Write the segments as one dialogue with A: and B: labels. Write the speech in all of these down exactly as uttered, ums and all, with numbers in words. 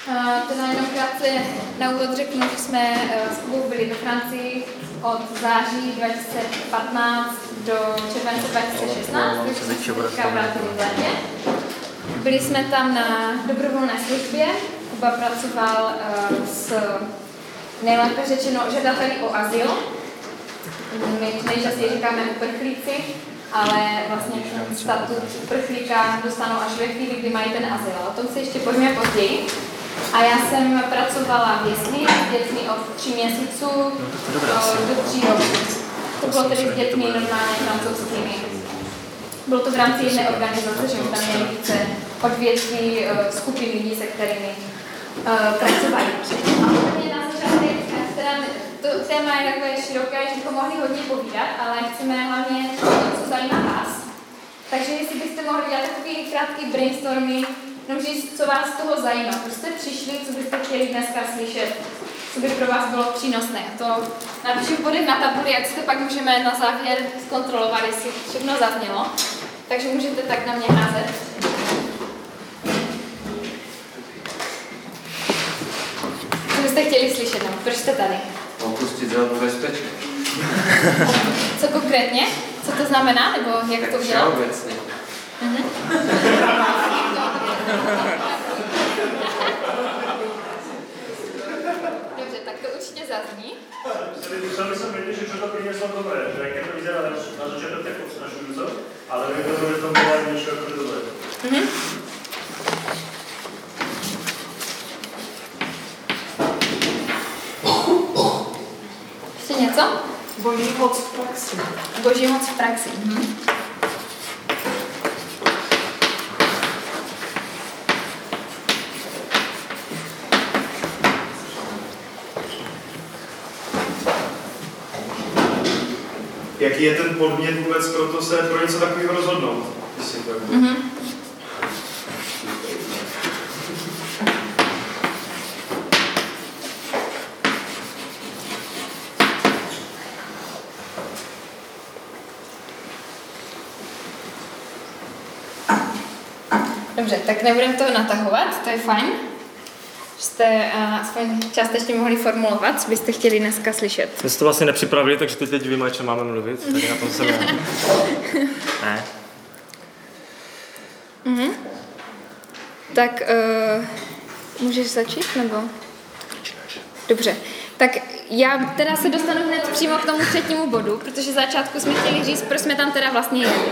A: Uh, teda jenom krátce na úvod řeknu, že jsme uh, s Kubou byli ve Francii od září dva tisíce patnáct do července dva tisíce šestnáct, takže jsme se teďka vrátili v létě. Byli jsme tam na dobrovolné službě. Kuba pracoval uh, s nejlépe řečeno žadateli o azyl. My nejčastěji říkáme uprchlíci, ale vlastně ten statut uprchlíka dostanou až ve chvíli, kdy mají ten azyl. O tom se ještě pojďme později. A já jsem pracovala v jesli s dětmi od tří měsíců do tří roků. To bylo tedy s dětmi normálně francouzskými. Bylo to v rámci jedné organizace, že tam měli více odvětví skupin lidí, se kterými uh, pracovali. A úplně na začátek, teda to téma je takové široké, že bychom mohli hodně povídat, ale chceme hlavně to, co zajímá vás. Takže jestli byste mohli dělat takový krátký brainstorming, jenom říct, co vás z toho zajímá, proč jste přišli, co byste chtěli dneska slyšet, co by pro vás bylo přínosné. To napíšu body na tabuli, jak si to pak můžeme na závěr zkontrolovat, jestli všechno zaznělo. Takže můžete tak na mě házet. Co byste chtěli slyšet, no? Proč jste tady?
B: Opustit zónu bezpečí.
A: Co konkrétně? Co to znamená, nebo jak to udělat?
B: Všeobecně.
A: Mhm. Dobře, tak to určitě zazní.
C: Museli som vedieť, že čo to prinieslo dobré, že aj keď to vyzerá na začiatok tak odstrašujúco, ale viem to, že tam bolo aj niečo ako dobré.
A: Mhm. Ještě něco?
D: Boží moc v praxi.
A: Boží moc v praxi. Mhm.
C: Jaký je ten podmět vůbec pro to se pro něco takového rozhodnout?
A: Mm-hmm. Dobře, tak nebudeme to natahovat, to je fajn. Jste uh, aspoň částečně mohli formulovat, co byste chtěli dneska slyšet.
E: My jsme to vlastně nepřipravili, takže teď, teď víme, o čem máme mluvit. Tady na tom jsem já. Ne.
A: Mhm. Tak uh, můžeš začít, nebo? Dobře. Tak já teda se dostanu hned přímo k tomu třetímu bodu, protože začátku jsme chtěli říct, proč jsme tam teda vlastně jeli.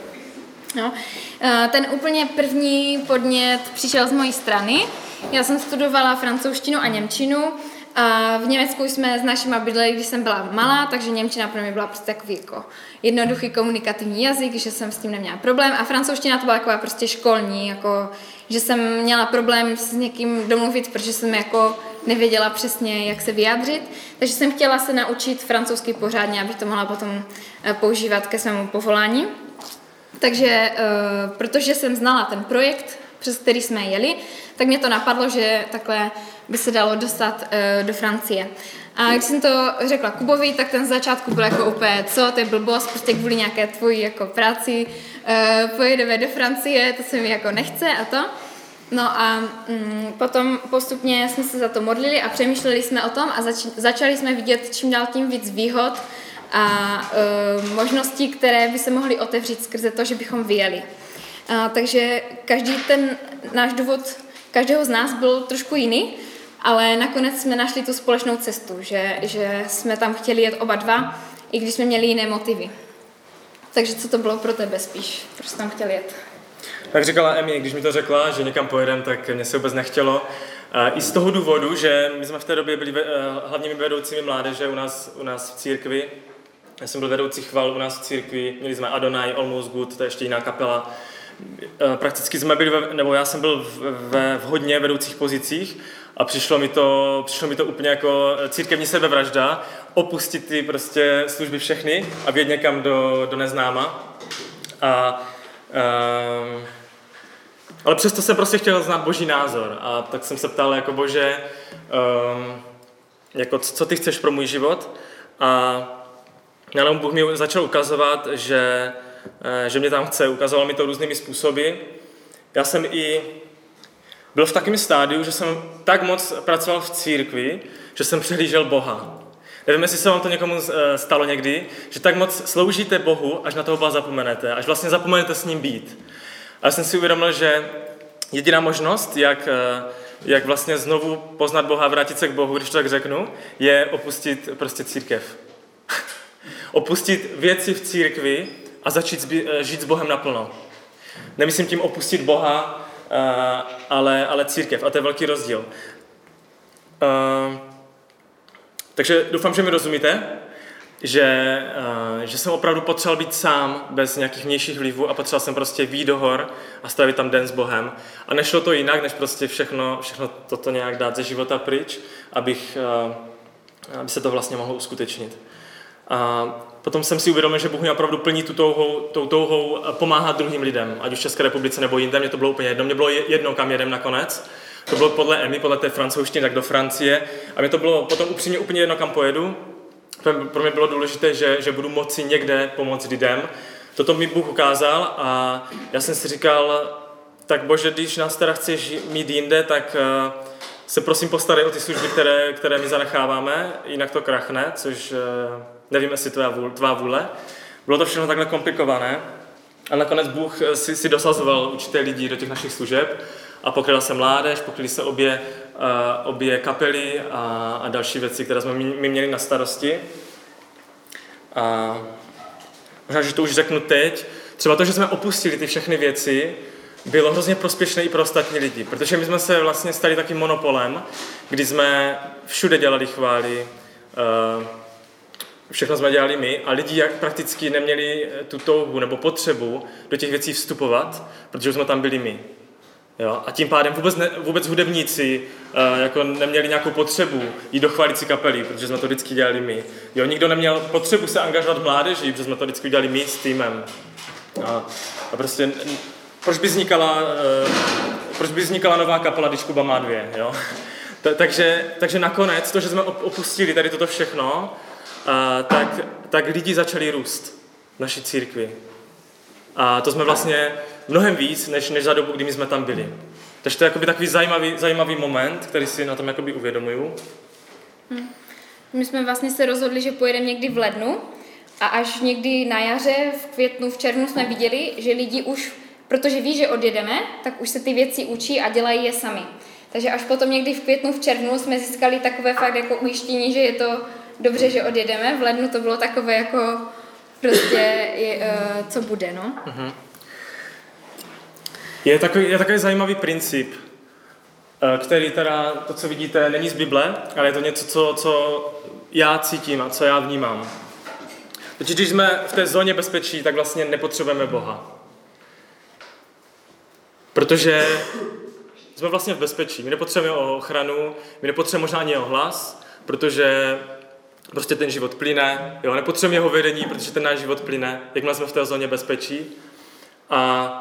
A: No. Uh, ten úplně první podnět přišel z mojí strany. Já jsem studovala francouzštinu a němčinu a v Německu jsme s našima bydleli, když jsem byla malá, takže němčina pro mě byla prostě takový jako jednoduchý komunikativní jazyk, že jsem s tím neměla problém a francouzština to byla taková prostě školní, jako, že jsem měla problém s někým domluvit, protože jsem jako nevěděla přesně, jak se vyjádřit, takže jsem chtěla se naučit francouzsky pořádně, abych to mohla potom používat ke svému povolání. Takže protože jsem znala ten projekt, přes který jsme jeli, tak mě to napadlo, že takhle by se dalo dostat uh, do Francie. A když jsem to řekla Kubovi, tak ten z začátku byl jako úplně, co, to je blbost, prostě kvůli nějaké tvojí jako práci uh, pojedeme do Francie, to se mi jako nechce a to. No a um, potom postupně jsme se za to modlili a přemýšleli jsme o tom a zač- začali jsme vidět čím dál tím víc výhod a uh, možností, které by se mohly otevřít skrze to, že bychom vyjeli. A, takže každý ten náš důvod každého z nás byl trošku jiný, ale nakonec jsme našli tu společnou cestu, že, že jsme tam chtěli jet oba dva, i když jsme měli jiné motivy. Takže co to bylo pro tebe spíš? Proč jsi tam chtěl jet?
E: Tak říkala Emi, když mi to řekla, že někam pojedem, tak mě se vůbec nechtělo. I z toho důvodu, že my jsme v té době byli hlavními vedoucími mládeže u nás, u nás v církvi. Já jsem byl vedoucí chval u nás v církvi, měli jsme Adonai, Almost Good, to je ještě jiná kapela. Prakticky jsme byli, ve, nebo já jsem byl ve v hodně vedoucích pozicích a přišlo mi to, přišlo mi to úplně jako církevní sebevražda, opustit ty prostě služby všechny a vjet někam do, do neznáma. A, um, ale přesto jsem prostě chtěl znát Boží názor a tak jsem se ptal jako Bože, um, jako co ty chceš pro můj život a jenom Bůh mi začal ukazovat, že že mě tam chce, ukazoval mi to různými způsoby. Já jsem i byl v takovém stádiu, že jsem tak moc pracoval v církvi, že jsem přehlížel Boha. Nevím, jestli se vám to někomu stalo někdy, že tak moc sloužíte Bohu, až na toho Boha zapomenete, až vlastně zapomenete s ním být. A já jsem si uvědomil, že jediná možnost, jak, jak vlastně znovu poznat Boha, vrátit se k Bohu, když to tak řeknu, je opustit prostě církev. Opustit věci v církvi a začít žít s Bohem naplno. Nemyslím tím opustit Boha, ale, ale církev. A to je velký rozdíl. Takže doufám, že mi rozumíte, že, že jsem opravdu potřeboval být sám, bez nějakých vnějších vlivů a potřeboval jsem prostě výjít do hor a strávit tam den s Bohem. A nešlo to jinak, než prostě všechno, všechno toto nějak dát ze života pryč, abych, aby se to vlastně mohlo uskutečnit. A potom jsem si uvědomil, že Bůh mě opravdu plní tu touhou, tou touhou pomáhat druhým lidem, ať už v České republice nebo jinde. Mě to bylo úplně jedno. Mě bylo jedno, kam jedem nakonec. To bylo podle Emy, podle té francouzštiny, tak do Francie. A mě to bylo potom upřímně úplně jedno, kam pojedu. Pro mě bylo důležité, že, že budu moci někde pomoct lidem. Toto mi Bůh ukázal a já jsem si říkal, tak Bože, když nás teda chceš mít jinde, tak se prosím postarej o ty služby, které, které my zanecháváme, jinak to krachne, což nevím, jestli to je tvá vůle. Bylo to všechno takhle komplikované a nakonec Bůh si, si dosazoval určité lidi do těch našich služeb a pokryla se mládež, pokryly se obě, uh, obě kapely a, a další věci, které jsme my měli na starosti. A možná, že to už řeknu teď, třeba to, že jsme opustili ty všechny věci, bylo hrozně prospěšné i pro ostatní lidi, protože my jsme se vlastně stali takým monopolem, kdy jsme všude dělali chvály, uh, všechno jsme dělali my a lidi jak prakticky neměli tu touhu nebo potřebu do těch věcí vstupovat, protože jsme tam byli my. Jo? A tím pádem vůbec, ne, vůbec hudebníci uh, jako neměli nějakou potřebu jít do chválicí kapely, protože jsme to vždycky dělali my. Jo? Nikdo neměl potřebu se angažovat v mládeži, protože jsme to vždycky dělali my s týmem. A, a prostě proč by vznikala, uh, proč by vznikala nová kapela, když Kuba má dvě? Jo? Ta, takže, takže nakonec to, že jsme opustili tady toto všechno, A, tak, tak lidi začali růst v naší církvi. A to jsme vlastně mnohem víc, než, než za dobu, kdy my jsme tam byli. Takže to je jakoby takový zajímavý, zajímavý moment, který si na tom jakoby uvědomuju.
A: Hmm. My jsme vlastně se rozhodli, že pojedeme někdy v lednu a až někdy na jaře, v květnu, v červnu jsme viděli, že lidi už, protože ví, že odjedeme, tak už se ty věci učí a dělají je sami. Takže až potom někdy v květnu, v červnu jsme získali takové fakt jako ujištění, že je to dobře, že odjedeme. V lednu to bylo takové jako prostě, je, uh, co bude, no.
E: Uh-huh. Je takový, je takový zajímavý princip, který teda, to, co vidíte, není z Bible, ale je to něco, co, co já cítím a co já vnímám. Totiž když jsme v té zóně bezpečí, tak vlastně nepotřebujeme Boha. Protože jsme vlastně v bezpečí. My nepotřebujeme o ochranu, my nepotřebujeme možná ani o hlas, protože prostě ten život plyne. Jo, nepotřebujeme jeho vedení, protože ten náš život plyne, jakmile jsme v té zóně bezpečí. A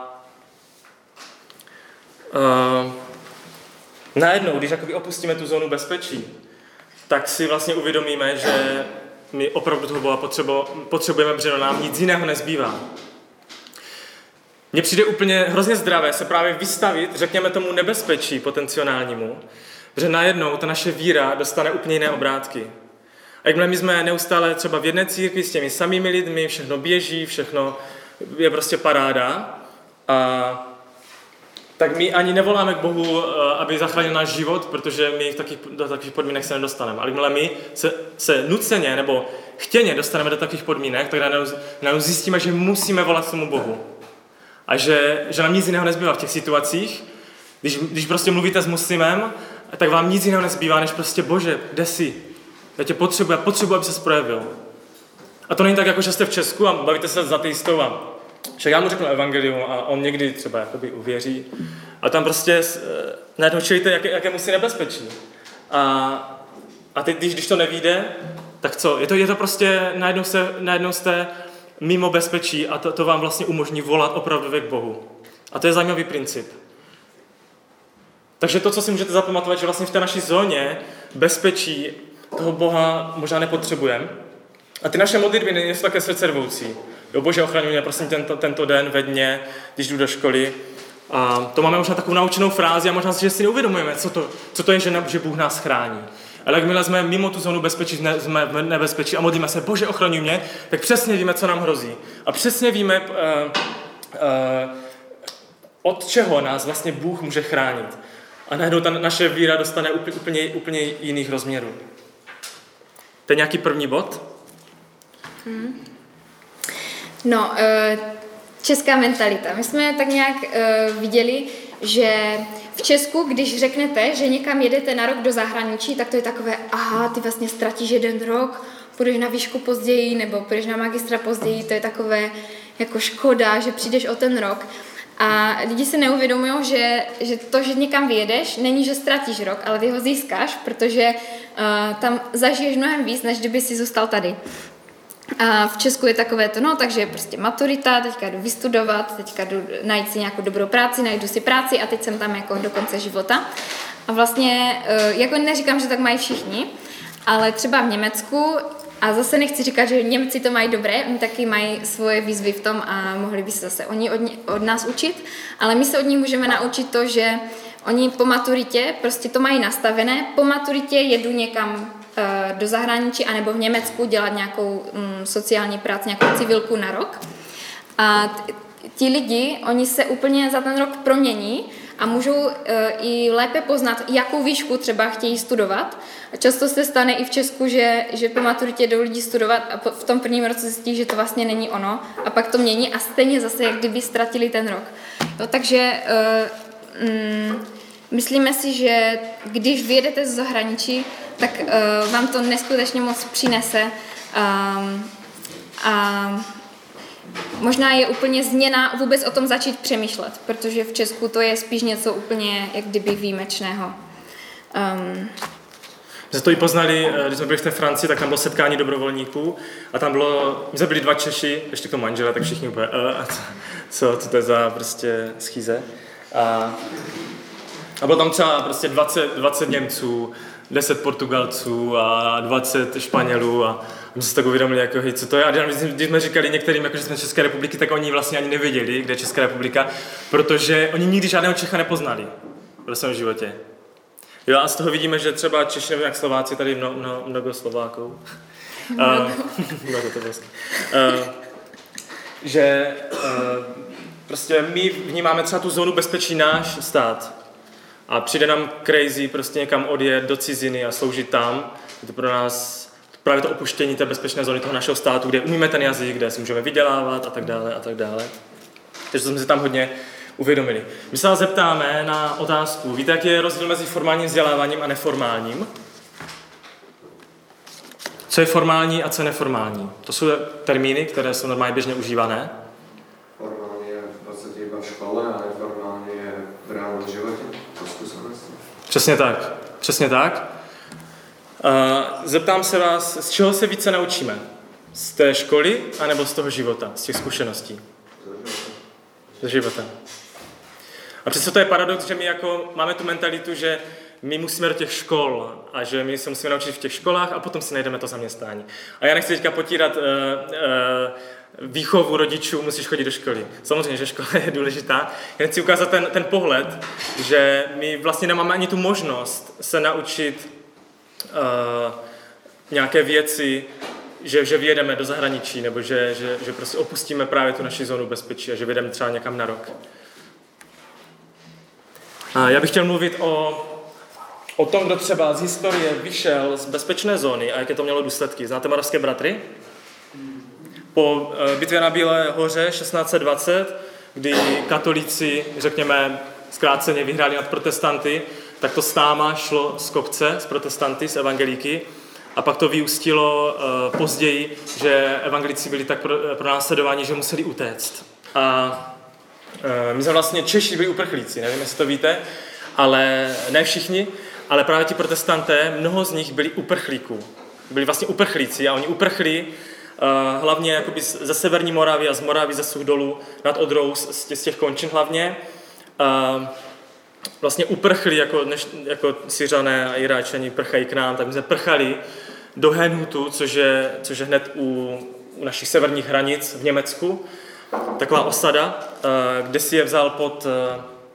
E: Uh, najednou, když jakoby opustíme tu zónu bezpečí, tak si vlastně uvědomíme, že my opravdu toho Boha potřebujeme, protože nám nic jiného nezbývá. Mně přijde úplně hrozně zdravé se právě vystavit, řekněme tomu nebezpečí potenciálnímu, že najednou ta naše víra dostane úplně jiné obrátky. A jakmile my jsme neustále třeba v jedné církvi s těmi samými lidmi, všechno běží, všechno je prostě paráda, a tak my ani nevoláme k Bohu, aby zachránil náš život, protože my v takých, do takových podmínek se nedostaneme. Ale jakmile my se, se nuceně nebo chtěně dostaneme do takových podmínek, tak najednou zjistíme, že musíme volat tomu Bohu. A že, že nám nic jiného nezbývá v těch situacích. Když, když prostě mluvíte s muslimem, tak vám nic jiného nezbývá, než prostě Bože, kde jsi? Já tě potřebuji, já potřebuji, aby ses projevil. A to není tak, jako že jste v Česku a bavíte se s ateistou a však já mu řeknu evangelium a on někdy třeba jakoby uvěří. A tam prostě najednou čelíte, jaké, jaké musí nebezpečí. A, a teď, když, když to nevíde, tak co? Je to, je to prostě, najednou, se, najednou jste mimo bezpečí a to, to vám vlastně umožní volat opravdu k Bohu. A to je zajímavý princip. Takže to, co si můžete zapamatovat, že vlastně v té naší zóně bezpečí toho Boha možná nepotřebujeme. A ty naše modlitby nejsou také srdcervoucí. Jo, Bože, ochraňuj mě, prosím, tento, tento den ve dně, když jdu do školy. A to máme možná takovou naučenou frázi a možná si, že si neuvědomujeme, co to, co to je, že, že Bůh nás chrání. Ale jakmile jsme mimo tu zónu bezpečí, jsme v nebezpečí a modlíme se, Bože, ochraňuj mě, tak přesně víme, co nám hrozí. A přesně víme, uh, uh, od čeho nás vlastně Bůh může chránit. A najednou ta naše víra dostane úplně, úplně, úplně jiných rozměrů. To je nějaký první bod?
A: Hmm. No, uh, česká mentalita. My jsme tak nějak uh, viděli, že v Česku, když řeknete, že někam jedete na rok do zahraničí, tak to je takové, aha, ty vlastně ztratíš jeden rok, půjdeš na výšku později, nebo půjdeš na magistra později, to je takové jako škoda, že přijdeš o ten rok. A lidi si neuvědomují, že, že to, že někam vyjedeš, není, že ztratíš rok, ale ty ho získáš, protože uh, tam zažiješ mnohem víc, než kdyby si zůstal tady. A v Česku je takové to, no, takže prostě maturita, teďka jdu vystudovat, teďka jdu najít si nějakou dobrou práci, najdu si práci a teď jsem tam jako do konce života. A vlastně, jako neříkám, že tak mají všichni, ale třeba v Německu, a zase nechci říkat, že Němci to mají dobré, oni taky mají svoje výzvy v tom a mohli by se zase oni od, od nás učit, ale my se od nich můžeme naučit to, že oni po maturitě prostě to mají nastavené, po maturitě jedu někam do zahraničí anebo v Německu dělat nějakou mm, sociální práci, nějakou civilku na rok. A t- ti lidi, oni se úplně za ten rok promění a můžou e, i lépe poznat, jakou výšku třeba chtějí studovat. A často se stane i v Česku, že, že po maturitě jdou lidi studovat a po, v tom prvním roce zjistí, že to vlastně není ono a pak to mění a stejně zase, jak kdyby ztratili ten rok. Jo, takže e, mm, myslíme si, že když vyjedete z zahraničí, tak uh, vám to neskutečně moc přinese. Um, a možná je úplně změna vůbec o tom začít přemýšlet, protože v Česku to je spíš něco úplně jak kdyby výjimečného. Um,
E: My jsme to i poznali, když jsme byli v té Francii, tak tam bylo setkání dobrovolníků a tam bylo, my jsme byli dva Češi, ještě k tomu manžela, tak všichni úplně, uh, co, co to je za prostě schýze. A, a bylo tam třeba prostě dvacet, dvacet Němců, deset Portugalců a dvacet Španělů a my jsme se tak uvědomili, jako, hej, co to je. A když jsme říkali některým, jako, že jsme z České republiky, tak oni vlastně ani nevěděli, kde je Česká republika, protože oni nikdy žádného Čecha nepoznali v svém životě. Jo, a z toho vidíme, že třeba Češi nebo jak Slováci, tady mno, mno, mnoho Slováků. Mnoho. Mnoho to vlastně. Uh, že uh, prostě my vnímáme třeba tu zónu bezpečí náš stát. A přijde nám crazy prostě někam odjet do ciziny a sloužit tam. Je to pro nás právě to opuštění té bezpečné zóny toho našeho státu, kde umíme ten jazyk, kde si můžeme vydělávat a tak dále a tak dále. Takže jsme si tam hodně uvědomili. My se vás zeptáme na otázku. Víte, jaký je rozdíl mezi formálním vzděláváním a neformálním? Co je formální a co je neformální? To jsou termíny, které jsou normálně běžně užívané.
B: Formální je v podstatě iba v škole a neformální je v reálnom životě. To zkušenosti.
E: Přesně tak. Přesně tak. Uh, zeptám se vás, z čeho se více naučíme? Z té školy anebo z toho života, z těch zkušeností? Z života. A přesto to je paradox, že my jako máme tu mentalitu, že my musíme do těch škol a že my se musíme naučit v těch školách a potom si najdeme to zaměstnání. A já nechci teďka potírat uh, uh, výchovu rodičů, musíš chodit do školy. Samozřejmě, že škola je důležitá. Já chci ukázat ten, ten pohled, že my vlastně nemáme ani tu možnost se naučit uh, nějaké věci, že, že vyjedeme do zahraničí, nebo že, že, že prostě opustíme právě tu naši zónu bezpečí a že vyjedeme třeba někam na rok. A já bych chtěl mluvit o, o tom, kdo třeba z historie vyšel z bezpečné zóny a jaké to mělo důsledky. Znáte Moravské bratry? Po bitvě na Bílé hoře šestnáct set dvacet, kdy katolíci, řekněme, zkráceně vyhráli nad protestanty, tak to s náma šlo z kopce, z protestanty, z evangelíky. A pak to vyústilo uh, později, že evangelici byli tak pro, pronásledováni, že museli utéct. A uh, my jsme vlastně Češi byli uprchlíci, nevím, jestli to víte, ale ne všichni, ale právě ti protestanté, mnoho z nich byli uprchlíků. Byli vlastně uprchlíci a oni uprchli uh, hlavně jakoby ze severní Moravy a z Moravy ze Suchdolu nad Odrou, z, z těch končin hlavně. Uh, vlastně uprchli, jako, než, jako Syřané a Iráčani prchají k nám, tak my jsme prchali do Henhutu, což je, což je hned u, u našich severních hranic v Německu. Taková osada, kde si je vzal pod,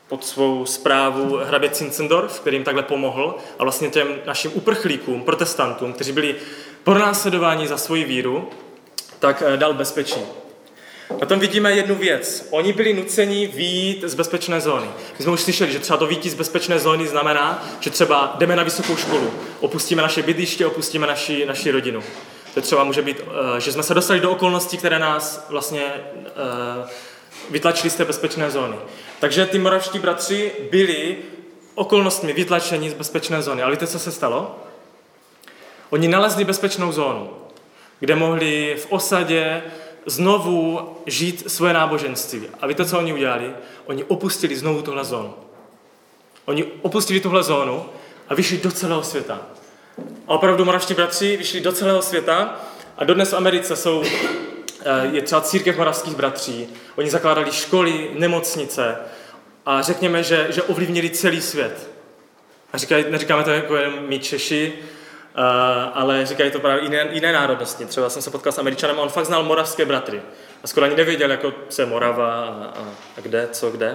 E: pod svou správu hrabě Zinzendorf, který jim takhle pomohl a vlastně těm našim uprchlíkům, protestantům, kteří byli pronásledováni za svoji víru, tak dal bezpečí. Na tom vidíme jednu věc. Oni byli nuceni vyjít z bezpečné zóny. My jsme už slyšeli, že třeba to vyjít z bezpečné zóny znamená, že třeba jdeme na vysokou školu, opustíme naše bydliště, opustíme naši, naši rodinu. To třeba může být, že jsme se dostali do okolností, které nás vlastně vytlačili z té bezpečné zóny. Takže ty moravští bratři byli okolnostmi vytlačeni z bezpečné zóny. Ale víte, co se stalo? Oni nalezli bezpečnou zónu, kde mohli v osadě znovu žít svoje náboženství. A víte, co oni udělali? Oni opustili znovu tuhle zónu. Oni opustili tuhle zónu a vyšli do celého světa. A opravdu moravští bratři vyšli do celého světa a dodnes v Americe jsou, je třeba církev moravských bratří. Oni zakládali školy, nemocnice a řekněme, že, že ovlivnili celý svět. A říkají, neříkáme to jako jen my Češi, Uh, ale říkají to právě jiné, jiné národnosti. Třeba jsem se potkal s Američanem a on fakt znal moravské bratry. A skoro ani nevěděl, jako se Morava a, a, a kde, co, kde.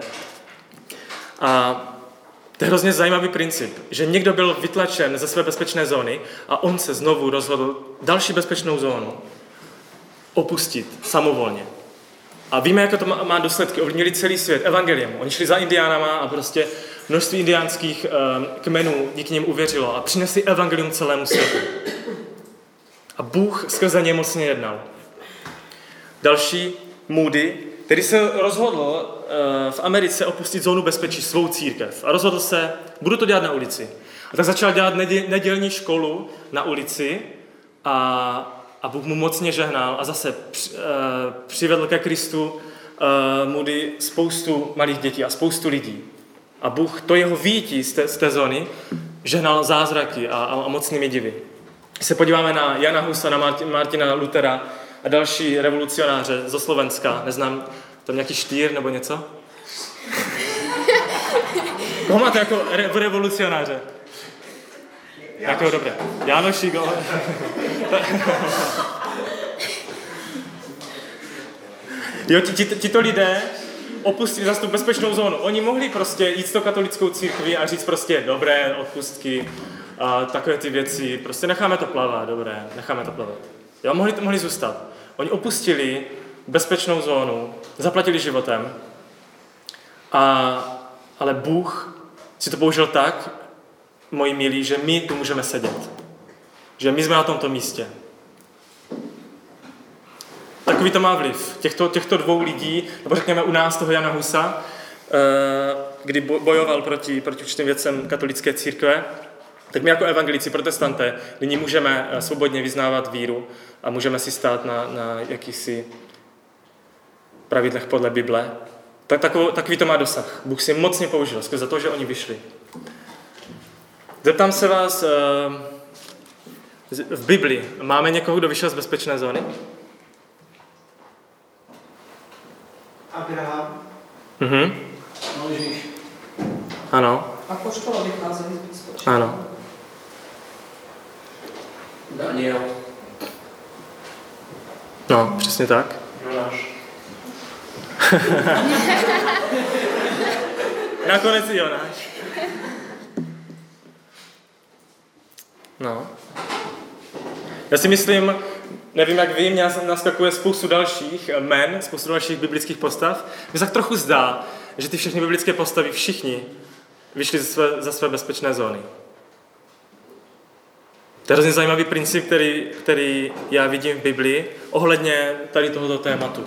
E: A to je hrozně zajímavý princip, že někdo byl vytlačen ze své bezpečné zóny a on se znovu rozhodl další bezpečnou zónu opustit samovolně. A víme, jaké to má, má důsledky. Ovlivnili celý svět evangeliem. Oni šli za indiánama a prostě množství indiánských um, kmenů díky nim uvěřilo a přinesli evangelium celému světu. A Bůh skrze ně mocně jednal. Další, Moody, který se rozhodl uh, v Americe opustit zónu bezpečí, svou církev. A rozhodl se, budu to dělat na ulici. A tak začal dělat nedě, nedělní školu na ulici a A Bůh mu mocně žehnal a zase uh, přivedl ke Kristu uh, Moody spoustu malých dětí a spoustu lidí. A Bůh to jeho výjití z té, z té zóny žehnal zázraky a, a, a mocnými divy. Když se podíváme na Jana Husa, na Martin, Martina Luthera a další revolucionáře ze Slovenska, neznám, tam nějaký Štýr nebo něco? Koho máte jako re, revolucionáře? Jakého dobré. Jánošík. Jo, tito, tito lidé opustili zase tu bezpečnou zónu. Oni mohli prostě jít s tou katolickou církví a říct prostě dobré odpustky a takové ty věci. Prostě necháme to plavat, dobré, necháme to plavat. Jo, mohli, mohli zůstat. Oni opustili bezpečnou zónu, zaplatili životem, a, ale Bůh si to použil tak, moji milí, že my tu můžeme sedět. Že my jsme na tomto místě. Takový to má vliv. Těchto, těchto dvou lidí, nebo řekněme u nás toho Jana Husa, kdy bojoval proti, proti určitým věcem katolické církve, tak my jako evangelici, protestanté, nyní můžeme svobodně vyznávat víru a můžeme si stát na, na jakýchsi pravidlech podle Bible. Tak, takový, takový to má dosah. Bůh si mocně použil skrze to, že oni vyšli. Zeptám se vás, v Bibli máme někoho, kdo vyšel z bezpečné zóny?
D: Abraham.
E: Mhm.
D: Mojžíš.
E: Ano.
D: Apoštole vycházeli z bezpečí.
E: Ano.
B: Daniel.
E: No, přesně tak.
C: Jonáš.
E: Nakonec i Jonáš. No. Já si myslím, nevím jak vy, mě naskakuje spoustu dalších men, spoustu dalších biblických postav. Mně se tak trochu zdá, že ty všechny biblické postavy, všichni, vyšli ze své, ze své bezpečné zóny. To je hrozně zajímavý princip, který, který já vidím v Biblii ohledně tady tohoto tématu.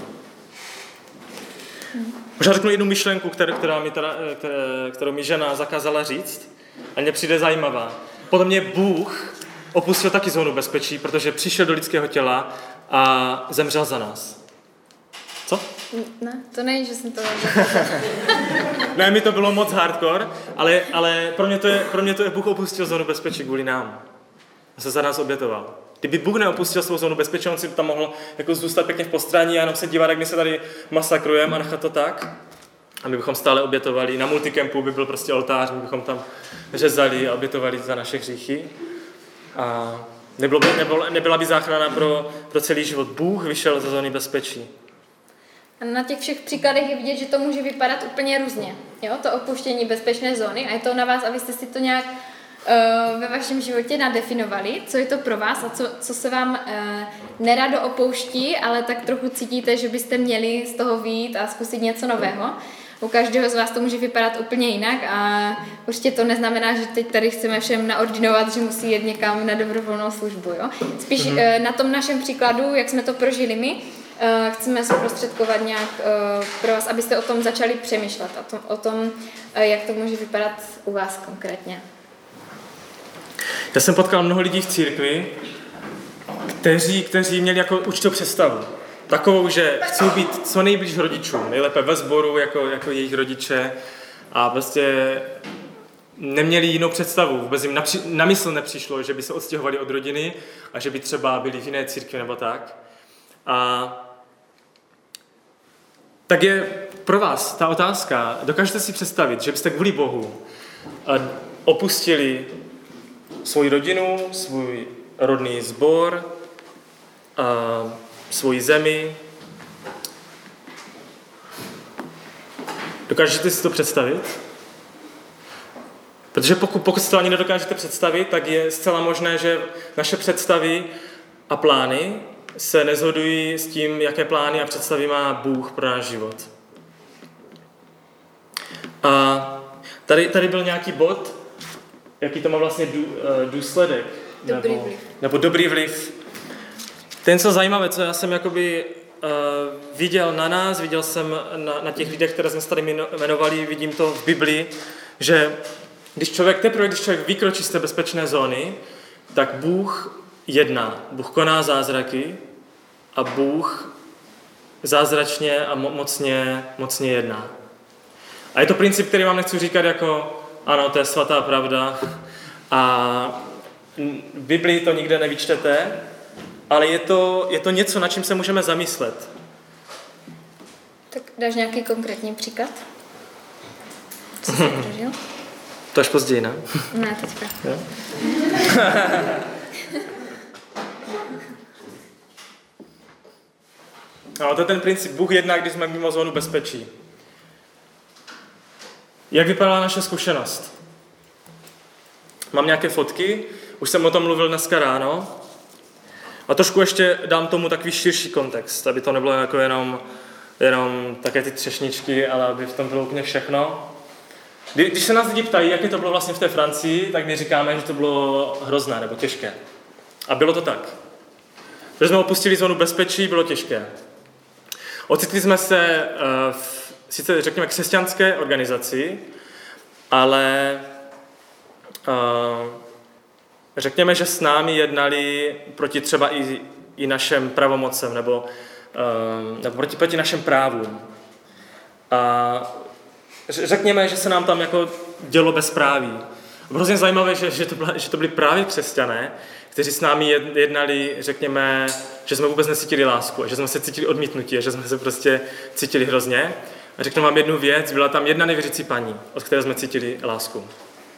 E: Možná řeknu jednu myšlenku, kterou, která mi teda, kterou mi žena zakázala říct a mně přijde zajímavá. Podle mě Bůh opustil taky zónu bezpečí, protože přišel do lidského těla a zemřel za nás. Co?
A: Ne, to není, že jsem to...
E: Ne, mi to bylo moc hardcore, ale, ale pro, mě to je, pro mě to je Bůh opustil zónu bezpečí kvůli nám. A se za nás obětoval. Kdyby Bůh neopustil svou zónu bezpečí, on si tam mohl jako zůstat pěkně v postraní a jenom se dívat, jak my se tady masakrujeme a nechat to tak. A my bychom stále obětovali. Na multicampu by byl prostě oltář, my bychom tam řezali a obětovali za naše hříchy. A nebylo by, nebyla, nebyla by záchrana pro, pro celý život. Bůh vyšel ze zóny bezpečí.
A: A na těch všech příkladech je vidět, že to může vypadat úplně různě. Jo? To opuštění bezpečné zóny a je to na vás, abyste si to nějak uh, ve vašem životě nadefinovali, co je to pro vás a co, co se vám uh, nerado opouští, ale tak trochu cítíte, že byste měli z toho vyjít a zkusit něco nového. U každého z vás to může vypadat úplně jinak a určitě to neznamená, že teď tady chceme všem naordinovat, že musí jít někam na dobrovolnou službu. Jo? Spíš mm-hmm. uh, na tom našem příkladu, jak jsme to prožili my, Uh, chceme zprostředkovat nějak uh, pro vás, abyste o tom začali přemýšlet, o tom, o tom uh, jak to může vypadat u vás konkrétně.
E: Já jsem potkal mnoho lidí v církvi, kteří, kteří měli jako určitou představu. Takovou, že chcou být co nejblíž rodičům, nejlépe ve sboru jako, jako jejich rodiče a prostě neměli jinou představu. Vůbec jim napři- na mysl nepřišlo, že by se odstěhovali od rodiny a že by třeba byli v jiné církvi nebo tak. A tak je pro vás ta otázka, dokážete si představit, že byste kvůli Bohu opustili svoji rodinu, svůj rodný sbor, svoji zemi. Dokážete si to představit? Protože pokud, pokud si to ani nedokážete představit, tak je zcela možné, že naše představy a plány se neshodují s tím, jaké plány a představy má Bůh pro náš život. A tady, tady byl nějaký bod, jaký to má vlastně dů, důsledek.
A: Dobrý
E: nebo,
A: vliv.
E: Nebo dobrý vliv. Ten, co zajímavé, co já jsem jakoby uh, viděl na nás, viděl jsem na, na těch lidech, které jsme se tady jmenovali, vidím to v Biblii, že když člověk, teprve když člověk vykročí z té bezpečné zóny, tak Bůh jedná. Bůh koná zázraky a Bůh zázračně a mo- mocně, mocně jedná. A je to princip, který vám nechci říkat jako, ano, to je svatá pravda a v Biblii to nikde nevyčtete, ale je to, je to něco, na čím se můžeme zamyslet.
A: Tak dáš nějaký konkrétní příklad? Co jsi prožil?
E: To až později, ne?
A: Ne, teďka.
E: No, to je ten princip. Bůh jedná, když jsme mimo zónu bezpečí. Jak vypadala naše zkušenost? Mám nějaké fotky, už jsem o tom mluvil dneska ráno. A trošku ještě dám tomu takový širší kontext, aby to nebylo jako jenom, jenom také ty třešničky, ale aby v tom bylo úplně všechno. Když se nás lidi ptají, jaké to bylo vlastně v té Francii, tak my říkáme, že to bylo hrozné nebo těžké. A bylo to tak. Když jsme opustili zónu bezpečí, bylo těžké. Ocitli jsme se v, sice řekněme, křesťanské organizaci, ale uh, řekněme, že s námi jednali proti třeba i, i našem pravomocem, nebo, uh, nebo proti, proti našem právům. A řekněme, že se nám tam jako dělo bezpráví. Hrozně zajímavé, že, že, to byla, že to byli právě křesťané, kteří s námi jednali, řekněme, že jsme vůbec necítili lásku, a že jsme se cítili odmítnutí, a že jsme se prostě cítili hrozně. A řeknu vám jednu věc, byla tam jedna nevěřící paní, od které jsme cítili lásku.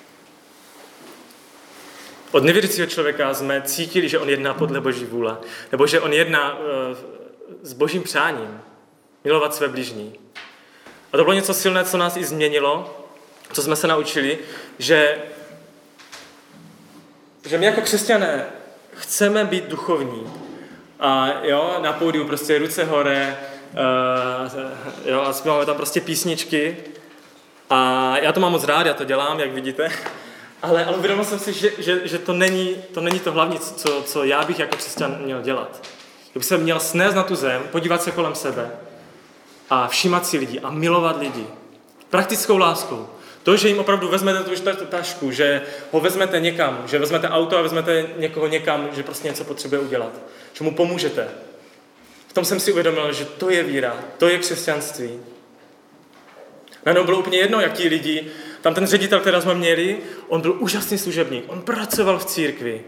E: Od nevěřícího člověka jsme cítili, že on jedná podle Boží vůle, nebo že on jedná uh, s Božím přáním, milovat své bližní. A to bylo něco silné, co nás i změnilo, co jsme se naučili, že, že my jako křesťané chceme být duchovní. A jo, na pódiu prostě ruce hore, uh, jo, a zpíváme tam prostě písničky. A já to mám moc rád, já to dělám, jak vidíte. Ale, ale uvědomil jsem si, že, že, že to, není, to není to hlavní, co, co já bych jako křesťan měl dělat. Kdybych se měl snést na tu zem, podívat se kolem sebe a všímat si lidi a milovat lidi. Praktickou láskou. To, že jim opravdu vezmete tu tašku, že ho vezmete někam, že vezmete auto a vezmete někoho někam, že prostě něco potřebuje udělat. Že mu pomůžete. V tom jsem si uvědomil, že to je víra, to je křesťanství. Najednou bylo úplně jedno, jaký lidi. Tam ten ředitel, který jsme měli, on byl úžasný služebník. On pracoval v církvi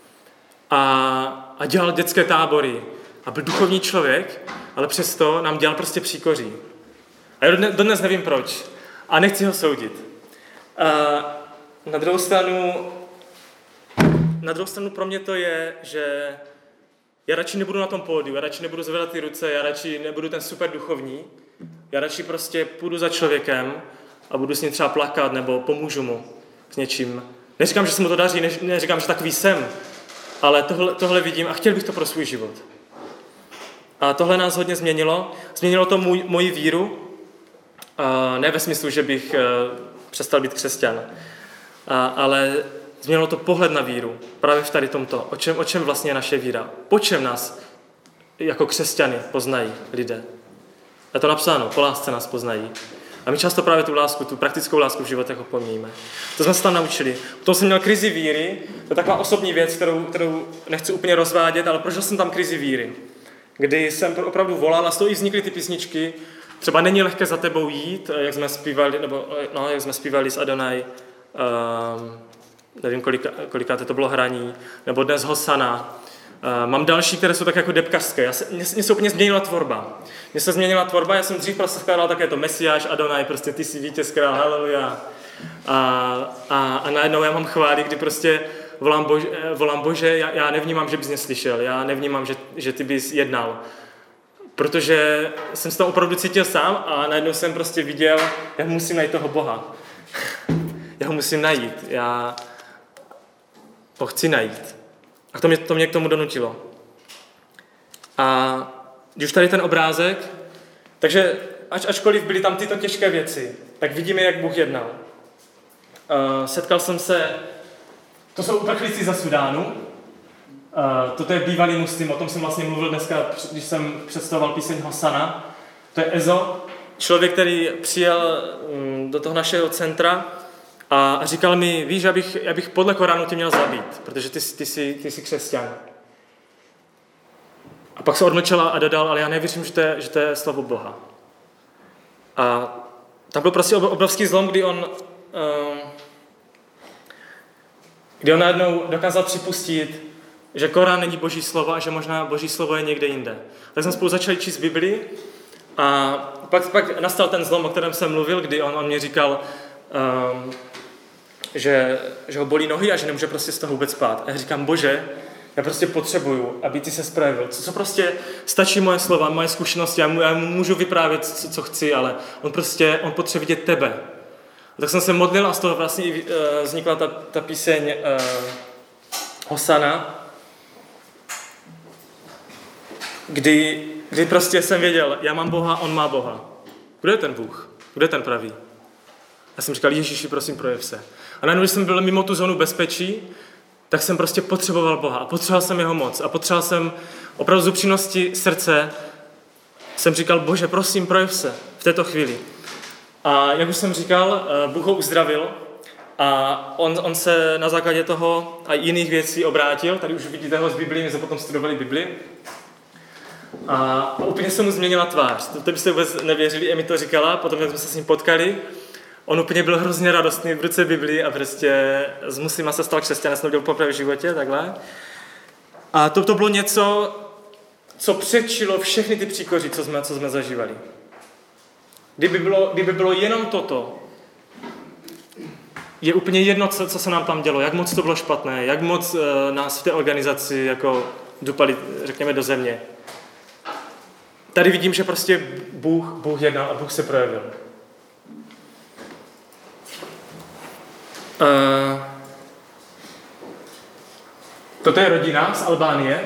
E: a, a dělal dětské tábory. A byl duchovní člověk, ale přesto nám dělal prostě příkoří. A já dodnes nevím proč. A nechci ho soudit. A na druhou stranu, na druhou stranu pro mě to je, že já radši nebudu na tom pódiu, já radši nebudu zvedat ty ruce, já radši nebudu ten super duchovní, já radši prostě půjdu za člověkem a budu s ním třeba plakat nebo pomůžu mu s něčím. Neříkám, že se mu to daří, neříkám, že takový jsem, ale tohle, tohle vidím a chtěl bych to pro svůj život. A tohle nás hodně změnilo. Změnilo to můj, moji víru, a ne ve smyslu, že bych přestal být křesťan, a, ale změnilo to pohled na víru. Právě v tady tomto. O čem, o čem vlastně je naše víra? Po čem nás jako křesťany poznají lidé? Je to napsáno, po lásce nás poznají. A my často právě tu lásku, tu praktickou lásku v životech opomíjíme. To jsme se tam naučili. Potom jsem měl krizi víry, to je taková osobní věc, kterou, kterou nechci úplně rozvádět, ale prožil jsem tam krizi víry. Kdy jsem opravdu volal a z toho i vznikly ty písničky. Třeba Není lehké za tebou jít, jak jsme zpívali, nebo no, jak jsme zpívali s Adonai, um, nevím, kolika, kolikáté to bylo hraní, nebo Dnes Hosana. Uh, mám další, které jsou tak jako depkařské. Já se, mě, mě se úplně změnila tvorba. Mně se změnila tvorba, já jsem dřív prostě skládal také to Mesiáš, Adonai, prostě ty jsi vítěz, král, haleluja. A, a, a najednou já mám chvály, kdy prostě volám Bože, volám Bože já, já nevnímám, že bys mě slyšel, já nevnímám, že, že ty bys jednal. Protože jsem se to opravdu cítil sám a najednou jsem prostě viděl, já musím najít toho Boha. Já ho musím najít, já ho chci najít. A to mě, to mě k tomu donutilo. A když už tady ten obrázek, takže ač, ačkoliv byly tam tyto těžké věci, tak vidíme, jak Bůh jednal. Uh, setkal jsem se, to jsou uprchlíci za Sudánu, uh, toto je bývalý muslim, o tom jsem vlastně mluvil dneska, když jsem představoval píseň Hosana. To je Ezo, člověk, který přijel um, do toho našeho centra a říkal mi, víš, abych, abych podle Koránu tě měl zabít, protože ty, ty, jsi, ty jsi křesťan. A pak se odmlčela a dodal, ale já nevěřím, že to je, že to je slovo Boha. A tam byl prostě obrovský zlom, kdy on, um, kdy on najednou dokázal připustit, že Korán není Boží slovo a že možná Boží slovo je někde jinde. Tak jsme spolu začali číst Biblii a pak, pak nastal ten zlom, o kterém jsem mluvil, kdy on, on mě říkal, um, že, že ho bolí nohy a že nemůže prostě z toho vůbec spát. A já říkám, Bože, já prostě potřebuju, aby ty se projevil. Co, co prostě stačí moje slova, moje zkušenosti, já mu, já mu můžu vyprávět, co, co chci, ale on prostě, on potřebuje vidět tebe. A tak jsem se modlil a z toho vlastně uh, vznikla ta, ta píseň uh, Hosana, kdy, kdy prostě jsem věděl, já mám Boha, on má Boha. Kdo je ten Bůh? Kdo je ten pravý? Já jsem říkal, Ježíši, prosím, projev se. A najednou, když jsem byl mimo tu zónu bezpečí, tak jsem prostě potřeboval Boha a potřeboval jsem jeho moc a potřeboval jsem opravdu z upřímnosti srdce, jsem říkal, Bože, prosím, projev se v této chvíli. A jak už jsem říkal, Bůh ho uzdravil a on, on se na základě toho a jiných věcí obrátil, tady už vidíte ho z Biblii, my jsme potom studovali Bibli. A úplně se mu změnila tvář, to byste vůbec nevěřili, Emi to říkala, potom jsme se s ním potkali. On úplně byl hrozně radostný v ruce Biblii a prostě z muslima se stal křesťanem, jsem to dělal poprvé v životě, takhle. A to, to bylo něco, co předčilo všechny ty příkoří, co jsme, co jsme zažívali. Kdyby bylo, kdyby bylo jenom toto, je úplně jedno, co, co se nám tam dělo, jak moc to bylo špatné, jak moc uh, nás v té organizaci jako dupali, řekněme, do země. Tady vidím, že prostě Bůh, Bůh jednal a Bůh se projevil. Uh, toto je rodina z Albánie,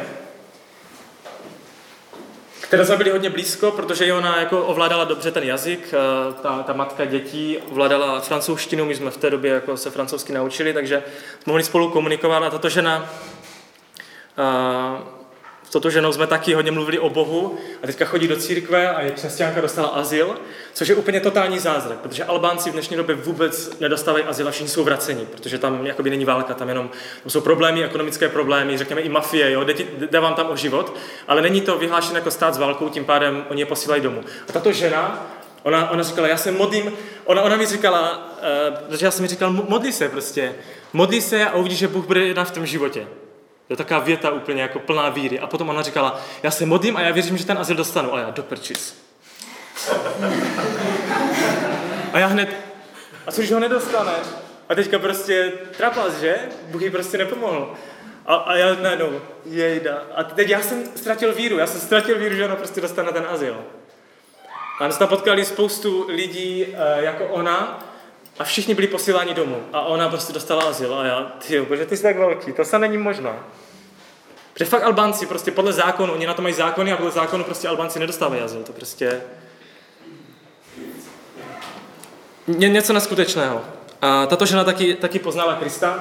E: které jsme byli hodně blízko, protože ona jako ovládala dobře ten jazyk, uh, ta, ta matka dětí ovládala francouzštinu, my jsme v té době jako se francouzsky naučili, takže mohli spolu komunikovat a tato žena uh, s touto ženou jsme taky hodně mluvili o Bohu a teďka chodí do církve a je křesťanka, dostala azyl, což je úplně totální zázrak, protože Albánci v dnešní době vůbec nedostávají azyl a všichni jsou vraceni, protože tam jakoby není válka, tam jenom tam jsou problémy, ekonomické problémy, řekněme i mafie, jo, jde vám tam o život, ale není to vyhlášeno jako stát s válkou, tím pádem oni je posílají domů. A tato žena, ona, ona říkala, já se modlím, ona, ona mi říkala, uh, protože já jsem mi říkal, modli se prostě, modli se a uvidíš, že Bůh bude jednat v tom životě. To je taková věta úplně jako plná víry. A potom ona říkala, já se modlím a já věřím, že ten azyl dostanu. A já, do prčic. A já hned, a což ho nedostane? A teďka prostě trapas, že? Bůh jí prostě nepomohl. A, a já najednou, jejda. A teď já jsem ztratil víru, já jsem ztratil víru, že ona prostě dostane ten azyl. A my jsme tam potkali spoustu lidí uh, jako ona a všichni byli posíláni domů. A ona prostě dostala azyl. A já, tyjo, bože, ty jsi tak velký, to se není možné. Protože fakt Albánci prostě podle zákonu, oni na to mají zákony a podle zákonu prostě Albánci nedostávají azyl. To prostě Ně, něco neskutečného. A tato žena taky, taky poznala Krista.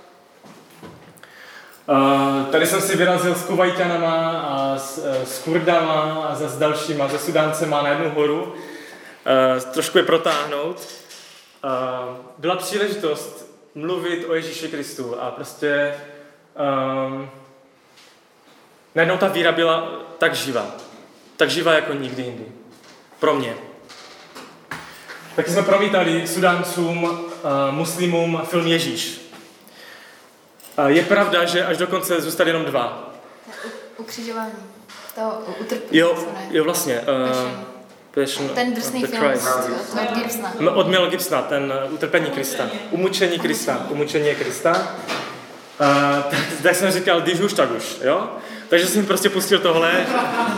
E: Uh, tady jsem si vyrazil s Kuvajťanama a s, s Kurdama a s dalšíma, se Sudáncema na jednu horu. Uh, trošku je protáhnout. Uh, byla příležitost mluvit o Ježíši Kristu a prostě um, najednou ta víra byla tak živá. Tak živá jako nikdy jindy. Pro mě. Taky jsme promítali Sudáncům, uh, muslimům film Ježíš. Uh, je pravda, že až do konce zůstali jenom dva.
A: Ukřižování. To utrpení.
E: Jo, jo, vlastně. Uh,
A: Passion, ten drsný film od Gibsona.
E: Od Mel Gibsona, ten utrpení Krista. Umučení Krista. Umučení Krista. Uh, tak, tak jsem říkal, když už, tak už. Jo? Takže jsem prostě pustil tohle.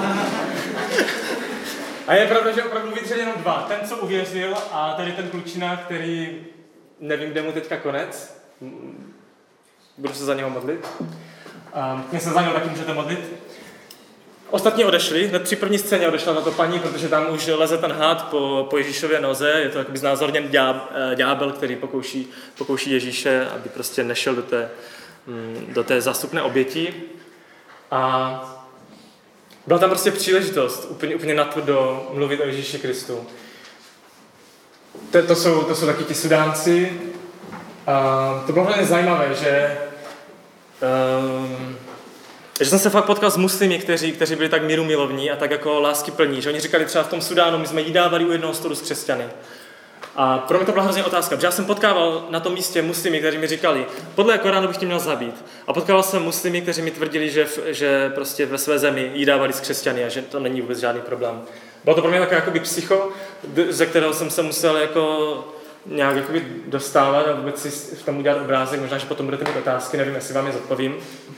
E: A je pravda, že opravdu vydrželi jenom dva. Ten, co uvěřil, a tady ten klučina, který nevím, kde mu teďka konec. Budu se za něho modlit. Mě se za něho taky můžete modlit. Ostatní odešli, hned při první scéně odešla na to paní, protože tam už leze ten had po, po Ježíšově noze. Je to jakoby znázorněn ďábel, který pokouší, pokouší Ježíše, aby prostě nešel do té, do té zástupné oběti. A byla tam prostě příležitost úplně, úplně natvrdo mluvit o Ježíši Kristu. To, to, jsou, to jsou taky ti Sudánci. A to bylo hlavně zajímavé, že, um, že jsem se fakt potkal s muslimy, kteří, kteří byli tak mírumilovní a tak jako láskyplní. Že oni říkali třeba v tom Sudánu, my jsme jí dávali u jednoho stolu s křesťany. A pro mě to byla hrozně otázka, protože já jsem potkával na tom místě muslimy, kteří mi říkali, podle Koránu bych tě měl zabít. A potkával jsem muslimy, kteří mi tvrdili, že, že prostě ve své zemi jí dávali s křesťany a že to není vůbec žádný problém. Bylo to pro mě takové jakoby psycho, ze kterého jsem se musel jako nějak jakoby dostávat a vůbec si v tom udělat obrázek. Možná, že potom budete mít otázky, nevím, jestli vám je zodpovím.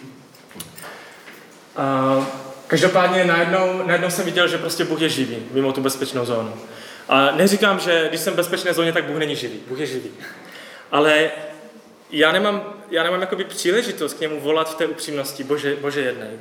E: A každopádně najednou, najednou jsem viděl, že prostě Bůh je živý, mimo tu bezpečnou zónu. A neříkám, že když jsem v bezpečné zóně, tak Bůh není živý. Bůh je živý. Ale já nemám, já nemám jakoby příležitost k němu volat v té upřímnosti. Bože, Bože jednej.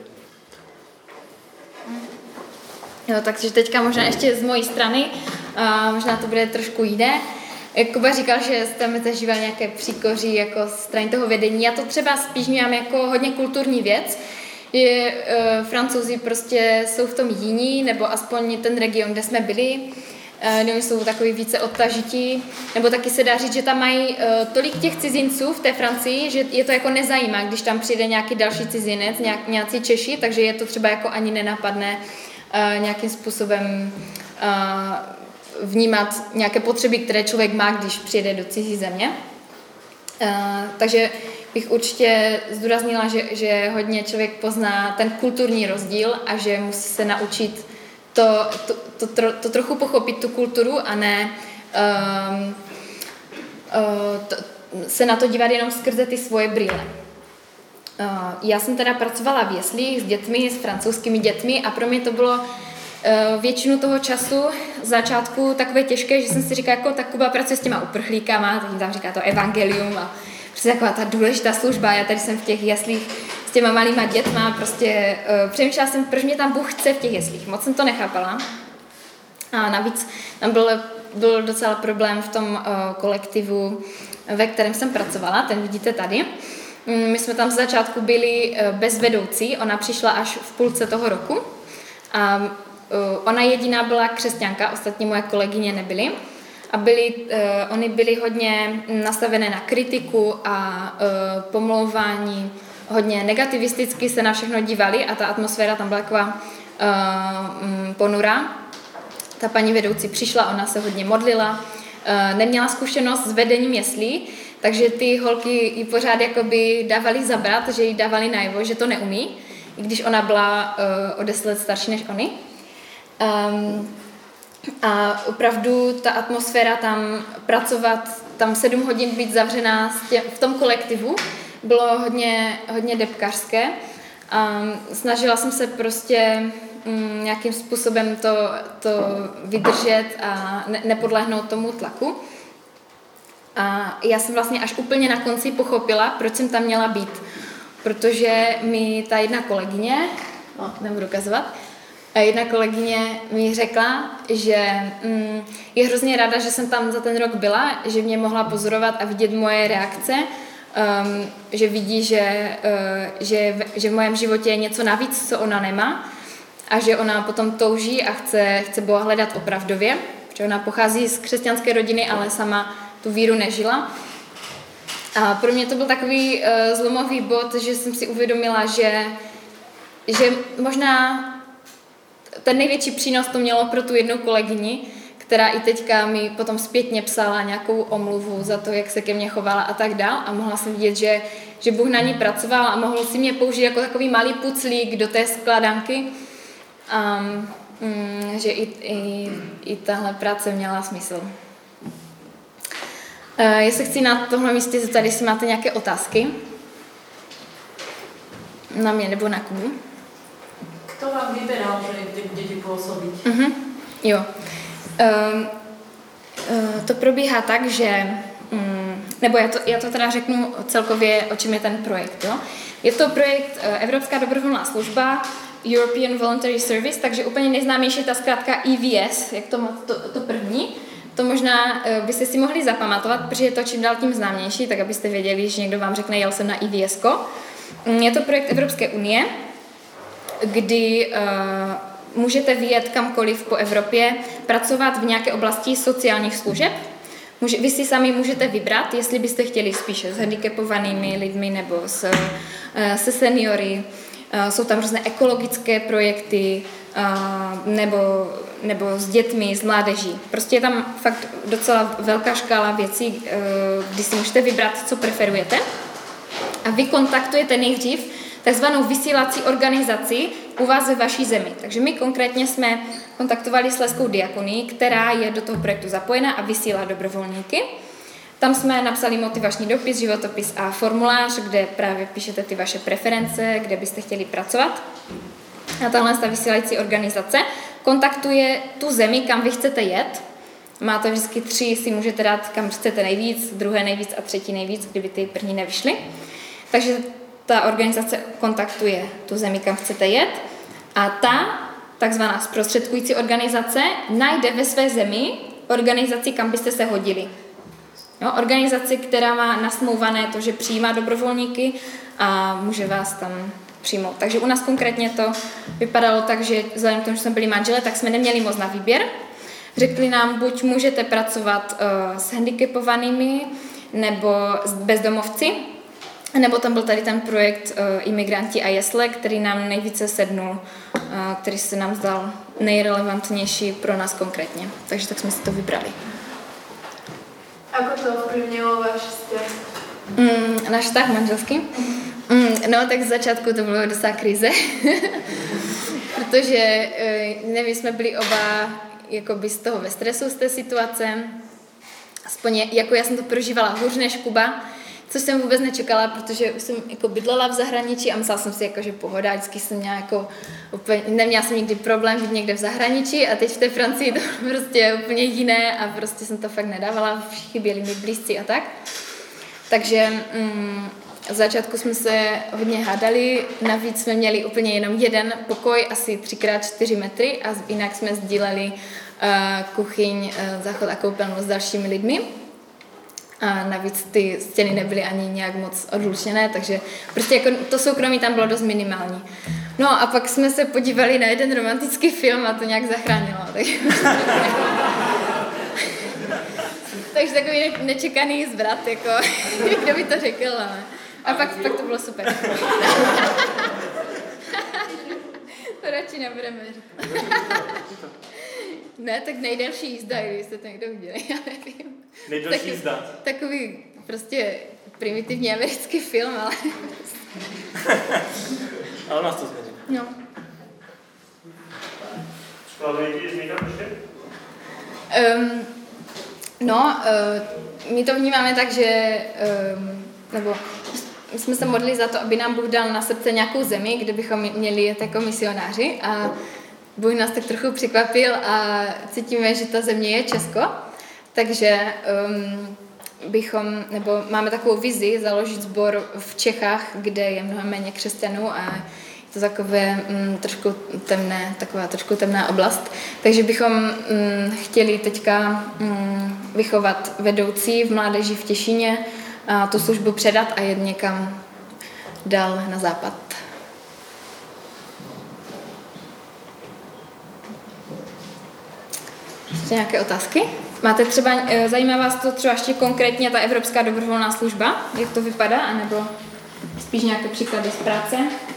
A: Jo, takže teďka možná ještě z mojí strany, a možná to bude trošku jiné. Kuba říkal, že tam zažíval nějaké příkoří jako strany toho vedení. Já to třeba spíš mělám jako hodně kulturní věc, že e, Francouzi prostě jsou v tom jiní, nebo aspoň ten region, kde jsme byli, e, oni jsou takový více odtažití, nebo taky se dá říct, že tam mají e, tolik těch cizinců v té Francii, že je to jako nezajímá, když tam přijde nějaký další cizinec, nějak, nějací Češi, takže je to třeba jako ani nenapadne e, nějakým způsobem e, vnímat nějaké potřeby, které člověk má, když přijede do cizí země. Uh, takže bych určitě zdůraznila, že, že hodně člověk pozná ten kulturní rozdíl a že musí se naučit to, to, to, to, to trochu pochopit tu kulturu a ne um, uh, to, se na to dívat jenom skrze ty svoje brýle. Uh, já jsem teda pracovala v jeslích s dětmi, s francouzskými dětmi a pro mě to bylo většinu toho času z začátku takové těžké, že jsem si říkala, jako tak Kuba pracuje s těma uprchlíkama, tak jim tam říká to evangelium a prostě taková ta důležitá služba. Já tady jsem v těch jeslích s těma malýma dětma, prostě uh, přemýšlela jsem, proč mě tam Bůh chce v těch jeslích. Moc jsem to nechápala. A navíc tam byl, byl docela problém v tom uh, kolektivu, ve kterém jsem pracovala, ten vidíte tady. My jsme tam z začátku byli uh, bez vedoucí, ona přišla až v půlce toho roku. A ona jediná byla křesťanka, ostatní moje kolegyně nebyly. A byly, uh, oni byli hodně nastavené na kritiku a uh, pomlouvání, hodně negativisticky se na všechno dívali a ta atmosféra tam byla taková uh, ponurá. Ta paní vedoucí přišla, ona se hodně modlila, uh, neměla zkušenost s vedením jeslí, takže ty holky ji pořád jakoby dávali zabrat, že jí dávali najevo, že to neumí, i když ona byla uh, o deset let starší než oni. Um, a opravdu ta atmosféra tam pracovat, tam sedm hodin být zavřená v tom kolektivu, bylo hodně, hodně depkařské. Um, snažila jsem se prostě um, nějakým způsobem to, to vydržet a ne, nepodlehnout tomu tlaku. A já jsem vlastně až úplně na konci pochopila, proč jsem tam měla být. Protože mi ta jedna kolegyně, no, nebudu ukazovat, jedna kolegyně mi řekla, že mm, je hrozně ráda, že jsem tam za ten rok byla, že mě mohla pozorovat a vidět moje reakce, um, že vidí, že, uh, že, v, že v mém životě je něco navíc, co ona nemá a že ona potom touží a chce, chce Boha hledat opravdově, protože ona pochází z křesťanské rodiny, ale sama tu víru nežila. A pro mě to byl takový uh, zlomový bod, že jsem si uvědomila, že, že možná ten největší přínos to mělo pro tu jednu kolegyni, která i teďka mi potom zpětně psala nějakou omluvu za to, jak se ke mně chovala a tak dál. A mohla jsem vidět, že, že Bůh na ní pracoval a mohl si mě použít jako takový malý puclík do té skládanky. A mm, že i, i, i tahle práce měla smysl. Uh, já se chci na tohle místě zeptat, jestli máte nějaké otázky. Na mě nebo na Kubu.
D: Kto vám vyberal, že děti působit?
A: Uh-huh. Jo. Uh, uh, to probíhá tak, že, um, nebo já to, já to teda řeknu celkově, o čem je ten projekt. Jo? Je to projekt uh, Evropská dobrovolná služba, European Voluntary Service, takže úplně nejznámější je ta zkrátka E V S, jak to, to, to první. To možná uh, byste si mohli zapamatovat, protože je to čím dál tím známější, tak abyste věděli, že někdo vám řekne, jel jsem na E V S ko. Um, je to projekt Evropské unie, kdy uh, můžete vyjet kamkoliv po Evropě, pracovat v nějaké oblasti sociálních služeb. Může, vy si sami můžete vybrat, jestli byste chtěli spíše s handicapovanými lidmi nebo s, uh, se seniory. Uh, jsou tam různé ekologické projekty uh, nebo, nebo s dětmi, s mládeží. Prostě je tam fakt docela velká škála věcí, uh, kdy si můžete vybrat, co preferujete. A vy kontaktujete nejdřív takzvanou vysílací organizaci u vás ve vaší zemi. Takže my konkrétně jsme kontaktovali Slezskou diakonii, která je do toho projektu zapojena a vysílá dobrovolníky. Tam jsme napsali motivační dopis, životopis a formulář, kde právě píšete ty vaše preference, kde byste chtěli pracovat. A tahle ta vysílající organizace kontaktuje tu zemi, kam vy chcete jet. Máte vždycky tři, si můžete dát, kam chcete nejvíc, druhé nejvíc a třetí nejvíc, kdyby ty první nevyšly. Takže ta organizace kontaktuje tu zemi, kam chcete jet a ta takzvaná zprostředkující organizace najde ve své zemi organizaci, kam byste se hodili. Jo, organizaci, která má nasmlouvané to, že přijímá dobrovolníky a může vás tam přijmout. Takže u nás konkrétně to vypadalo tak, že vzhledem k tomu, že jsme byli manželé, tak jsme neměli moc na výběr. Řekli nám, buď můžete pracovat uh, s handicapovanými nebo s bezdomovci, nebo tam byl tady ten projekt uh, Imigranti a jesle, který nám nejvíce sednul, uh, který se nám zdal nejrelevantnější pro nás konkrétně. Takže tak jsme si to vybrali.
F: Ako to ovplyvnilo váš vzťah?
A: Mm, náš vztah manželský? Mm, no, tak z začátku to bylo docela krize, protože uh, nevím, jsme byli oba jakoby z toho ve stresu z té situace. Aspoň jako já jsem to prožívala hůř než Kuba, což jsem vůbec nečekala, protože už jsem jako bydlela v zahraničí a myslela jsem si, jako, že pohoda, vždycky jsem měla jako úplně, neměla jsem nikdy problém být někde v zahraničí a teď v té Francii to prostě úplně jiné a prostě jsem to fakt nedávala, chyběli mi blízcí a tak. Takže mm, v začátku jsme se hodně hádali, navíc jsme měli úplně jenom jeden pokoj, asi tři krát čtyři metry a jinak jsme sdíleli uh, kuchyň, uh, záchod a koupelnu s dalšími lidmi. A navíc ty stěny nebyly ani nějak moc odlučené, takže prostě jako to soukromí tam bylo dost minimální. No a pak jsme se podívali na jeden romantický film a to nějak zachránilo. Takže, takže takový nečekaný zvrat, jako kdo by to řekl, ale... A pak, pak to bylo super. To radši nebudeme říct. Ne, tak nejdelší jízda, když jste to někdo viděli, já nevím.
E: Nejdelší
A: Taky,
E: jízda?
A: Takový prostě primitivní americký film, ale...
E: Ale nás to změní.
A: No.
C: Splavujete s někam ještě?
A: Um, no, uh, my to vnímáme tak, že... Um, nebo my jsme se modlili za to, aby nám Bůh dal na srdce nějakou zemi, kde bychom měli jet jako misionáři a Bůh nás tak trochu překvapil a cítíme, že ta země je Česko, takže um, bychom, nebo máme takovou vizi založit sbor v Čechách, kde je mnohem méně křesťanů a je to takové um, trošku temné, taková trošku temná oblast. Takže bychom um, chtěli teďka um, vychovat vedoucí v mládeži v Těšíně a tu službu předat a jet někam dál na západ. Ještě nějaké otázky? Máte třeba, zajímá vás to třeba ještě konkrétně ta Evropská dobrovolná služba? Jak to vypadá? A nebo spíš nějaké příklady z práce?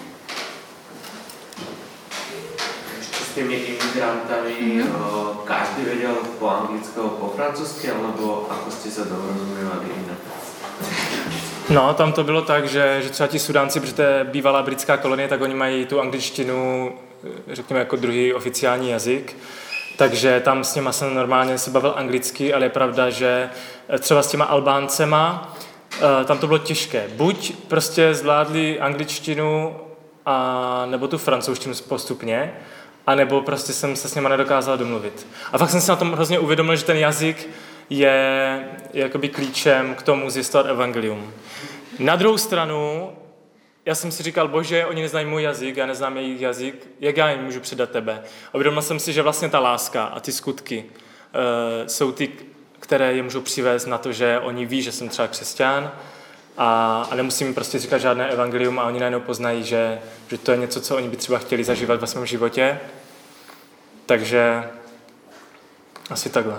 B: S těmi imigrantami mm-hmm. každý věděl po anglicky a po francouzsky, alebo ako jste se dorozuměvali jinak?
E: No, tam to bylo tak, že, že třeba ti Sudánci, protože to je bývalá britská kolonie, tak oni mají tu angličtinu, řekněme, jako druhý oficiální jazyk. Takže tam s nima jsem normálně se bavil anglicky, ale je pravda, že třeba s těma Albáncema tam to bylo těžké. Buď prostě zvládli angličtinu a nebo tu francouzštinu postupně, anebo prostě jsem se s nima nedokázal domluvit. A fakt jsem si na tom hrozně uvědomil, že ten jazyk je, je jakoby klíčem k tomu zjistovat evangelium. Na druhou stranu, já jsem si říkal, bože, oni neznají můj jazyk, já neznám jejich jazyk, jak já jim můžu předat tebe? A uvědomil jsem si, že vlastně ta láska a ty skutky uh, jsou ty, které je můžou přivést na to, že oni ví, že jsem třeba křesťan a, a nemusím jim prostě říkat žádné evangelium a oni najednou poznají, že, že to je něco, co oni by třeba chtěli zažívat ve svém životě. Takže asi takhle.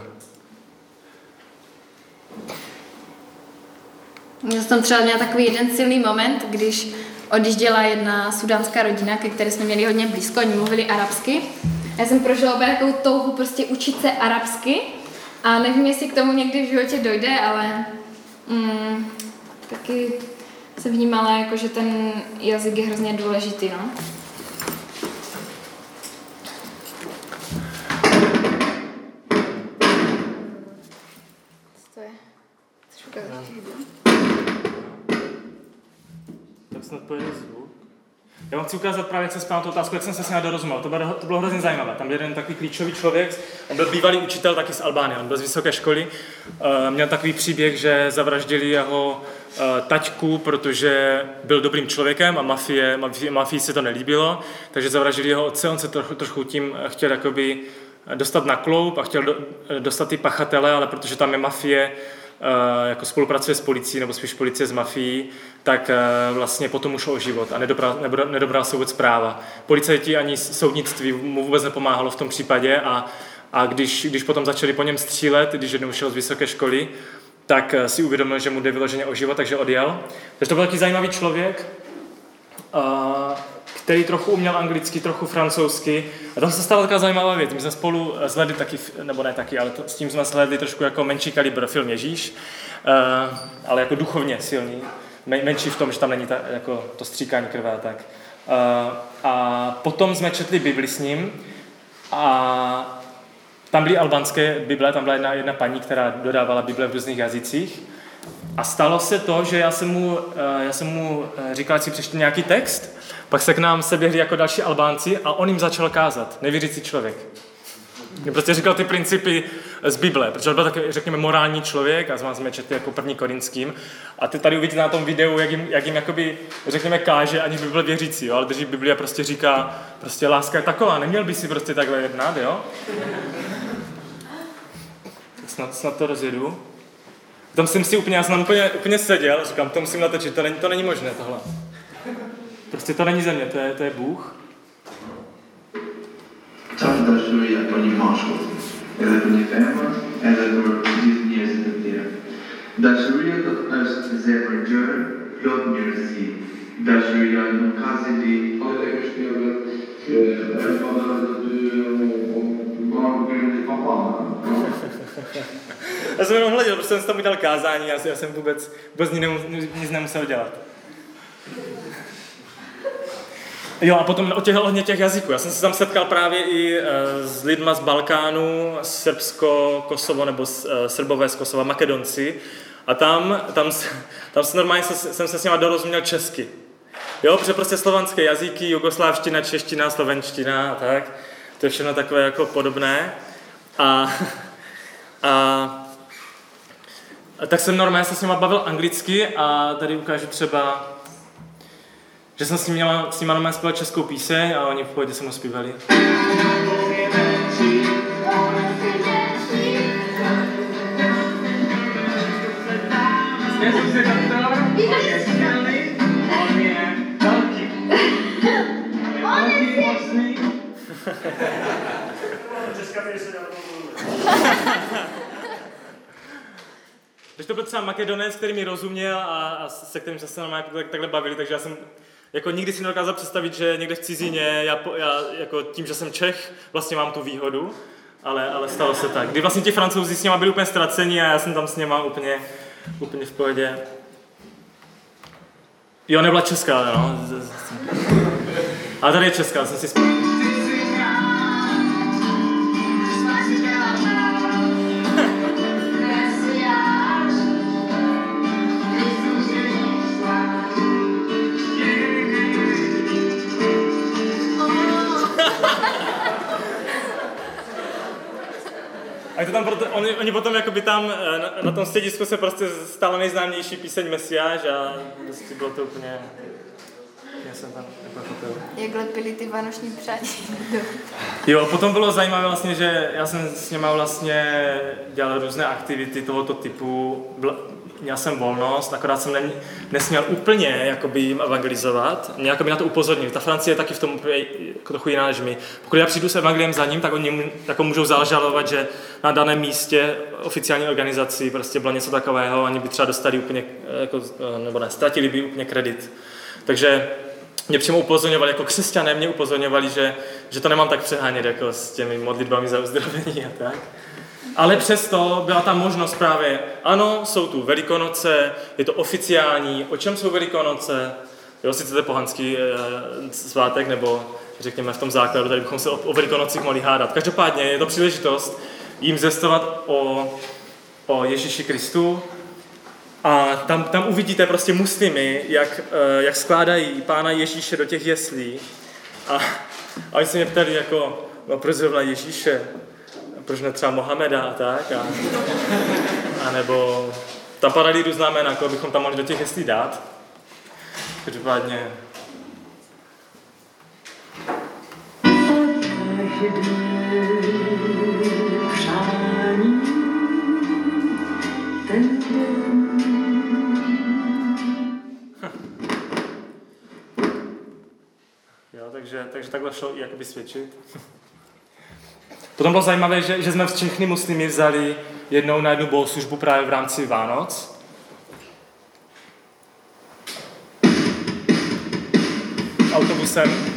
A: Já jsem třeba měla takový jeden silný moment, když odjížděla jedna sudánská rodina, ke které jsme měli hodně blízko, oni mluvili arabsky. Já jsem prožila opět takovou touhu prostě učit se arabsky a nevím, jestli k tomu někdy v životě dojde, ale mm, taky se vnímala, jako, že ten jazyk je hrozně důležitý. No. Co to je? Co
E: Tak snad pojede zvuk. Já vám chci ukázat právě, jak jsem spál tu otázku, jak jsem se s ním dorozuměl. To bylo, to bylo hrozně zajímavé. Tam byl jeden takový klíčový člověk, on byl bývalý učitel taky z Albánie, on byl z vysoké školy. Uh, měl takový příběh, že zavraždili jeho uh, taťku, protože byl dobrým člověkem a mafie, mafii, mafii se to nelíbilo, takže zavraždili jeho otce, on se trochu, trochu tím chtěl jakoby dostat na kloup a chtěl do, dostat ty pachatele, ale protože tam je mafie, Uh, jako spolupracuje s policií, nebo spíš policie s mafií, tak uh, vlastně potom ušlo o život a nedobral, nedobral se vůbec práva. Policajti ani soudnictví mu vůbec nepomáhalo v tom případě a, a když, když potom začali po něm střílet, když jednou šel z vysoké školy, tak uh, si uvědomil, že mu jde vyloženě o život, takže odjel. Takže to byl takový zajímavý člověk, uh, který trochu uměl anglicky, trochu francouzsky. A tam se stala taková zajímavá věc. My jsme spolu zhledli taky, nebo ne taky, ale to, s tím jsme zhledli trošku jako menší kalibr film Ježíš, uh, ale jako duchovně silný. Men, menší v tom, že tam není ta, jako to stříkání krve a tak. Uh, a potom jsme četli Bibli s ním a tam byly albánské Bible, tam byla jedna, jedna paní, která dodávala Bible v různých jazycích. A stalo se to, že já jsem mu, já jsem mu říkal, ať si přečte nějaký text, pak se k nám seběhli jako další Albánci a on jim začal kázat, nevěřící člověk. Mě prostě říkal ty principy z Bible, protože on byl takový, řekněme, morální člověk a jsme četli jako první Korinským. A ty tady uvidíte na tom videu, jak jim, jak jim jakoby, řekněme, káže, ani by byl věřící, jo? Ale drží Bibli a prostě říká, prostě láska je taková, neměl by si prostě takhle jednat, jo? Tak snad, snad to rozjedu. Tam jsem si úplně, já jsem tam úplně, úplně seděl a říkám, to musím natočit, to není, to není možné tohle. Prostě to není země, to je, to je Bůh.
G: Csatlakozói a poniemożą. Jeżeli temat, eller disney Dashuria to zevajör, plot mirsi. Dashuria no kazidi. Och det är just det att barngrund i pappan.
E: Já jsem jenom hleděl, protože jsem si tam vydal kázání, já, já jsem vůbec, vůbec nic nemusel dělat. Jo, a potom o těch, hodně těch jazyků. Já jsem se tam setkal právě i e, s lidma z Balkánu, Srbsko, Kosovo, nebo s, e, Srbové z Kosova, Makedonci. A tam, tam, tam se normálně jsem se s nima dorozuměl česky. Jo, protože prostě slovanské jazyky, jugoslávština, čeština, slovenština a tak, to je všechno takové jako podobné. A, a, a tak jsem normálně se s nima bavil anglicky a tady ukážu třeba, že jsem s nimi měla, s nima normálně zpíval českou píseň a oni v pohodě se mnou zpívali. Takže to byl třeba Makedonec, který mi rozuměl a, a se kterým jsme se normálně takhle bavili, takže já jsem jako nikdy si nedokázal představit, že někde v cizině, já, já jako tím, že jsem Čech, vlastně mám tu výhodu, ale, ale stalo se tak. Kdy vlastně ti Francouzi s něma byli úplně ztraceni a já jsem tam s něma úplně, úplně v pohodě. Jo, nebyla česká, no. Ale tady je česká, jsem si vzpomněl. A to tam proto, oni, oni potom jakoby tam na, na tom středisku se prostě stala nejznámější píseň Mesiáš a prostě bylo to úplně... Já jsem tam nepochopil.
A: Jak lepili ty vánoční přání.
E: Jo, potom bylo zajímavé vlastně, že já jsem s něma vlastně dělal různé aktivity tohoto typu. Měl jsem volnost, akorát jsem ne, nesměl úplně jakoby jim evangelizovat. Mě jakoby na to upozornil. Ta Francie je taky v tom trochu jiná než my. Pokud já přijdu s evangeliem za ním, tak oni jako můžou zažalovat, že na daném místě oficiální organizaci prostě bylo něco takového, oni by třeba dostali úplně, jako, nebo ne, ztratili by úplně kredit. Takže mě přímo upozorňovali, jako křesťané mě upozorňovali, že, že to nemám tak přehánět jako s těmi modlitbami za uzdravení a tak. Ale přesto byla tam možnost právě, ano, jsou tu Velikonoce, je to oficiální, o čem jsou Velikonoce, jo, sice to je pohanský e, svátek, nebo řekněme v tom základu, tady bychom se o, o Velikonocích mohli hádat. Každopádně je to příležitost jim zvěstovat o, o Ježíši Kristu a tam, tam uvidíte prostě muslimy, jak, e, jak skládají Pána Ježíše do těch jeslí a, a oni se mě ptali jako, no proč zrovna Ježíše? Proč ne třeba Mohameda a tak, a, a nebo tam padaly různá jména, jako bychom tam mohli do těch jeslí dát. Každopádně. Jo, takže, takže takhle šlo i jakoby svědčit. Potom bylo zajímavé, že, že jsme všechny muslimy vzali jednou na jednu bohoslužbu právě v rámci Vánoc. Autobusem.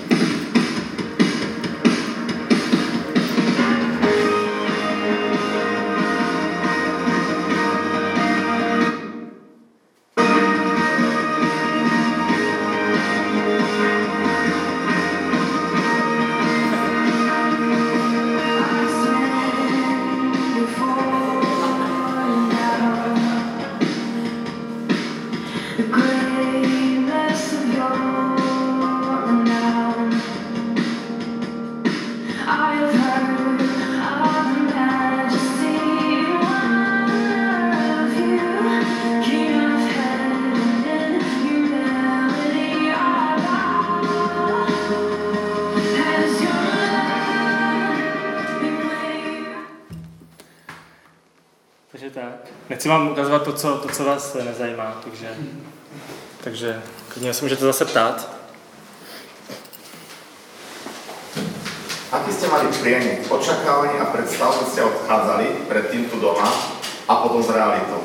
E: Nechci vám ukazovat to, co, to, co vás nezajímá, takže, takže klidně se můžete zase ptát.
H: Aký ste mali prienik očakávaní a predstav, keď ste odchádzali predtým tu doma a potom s realitou?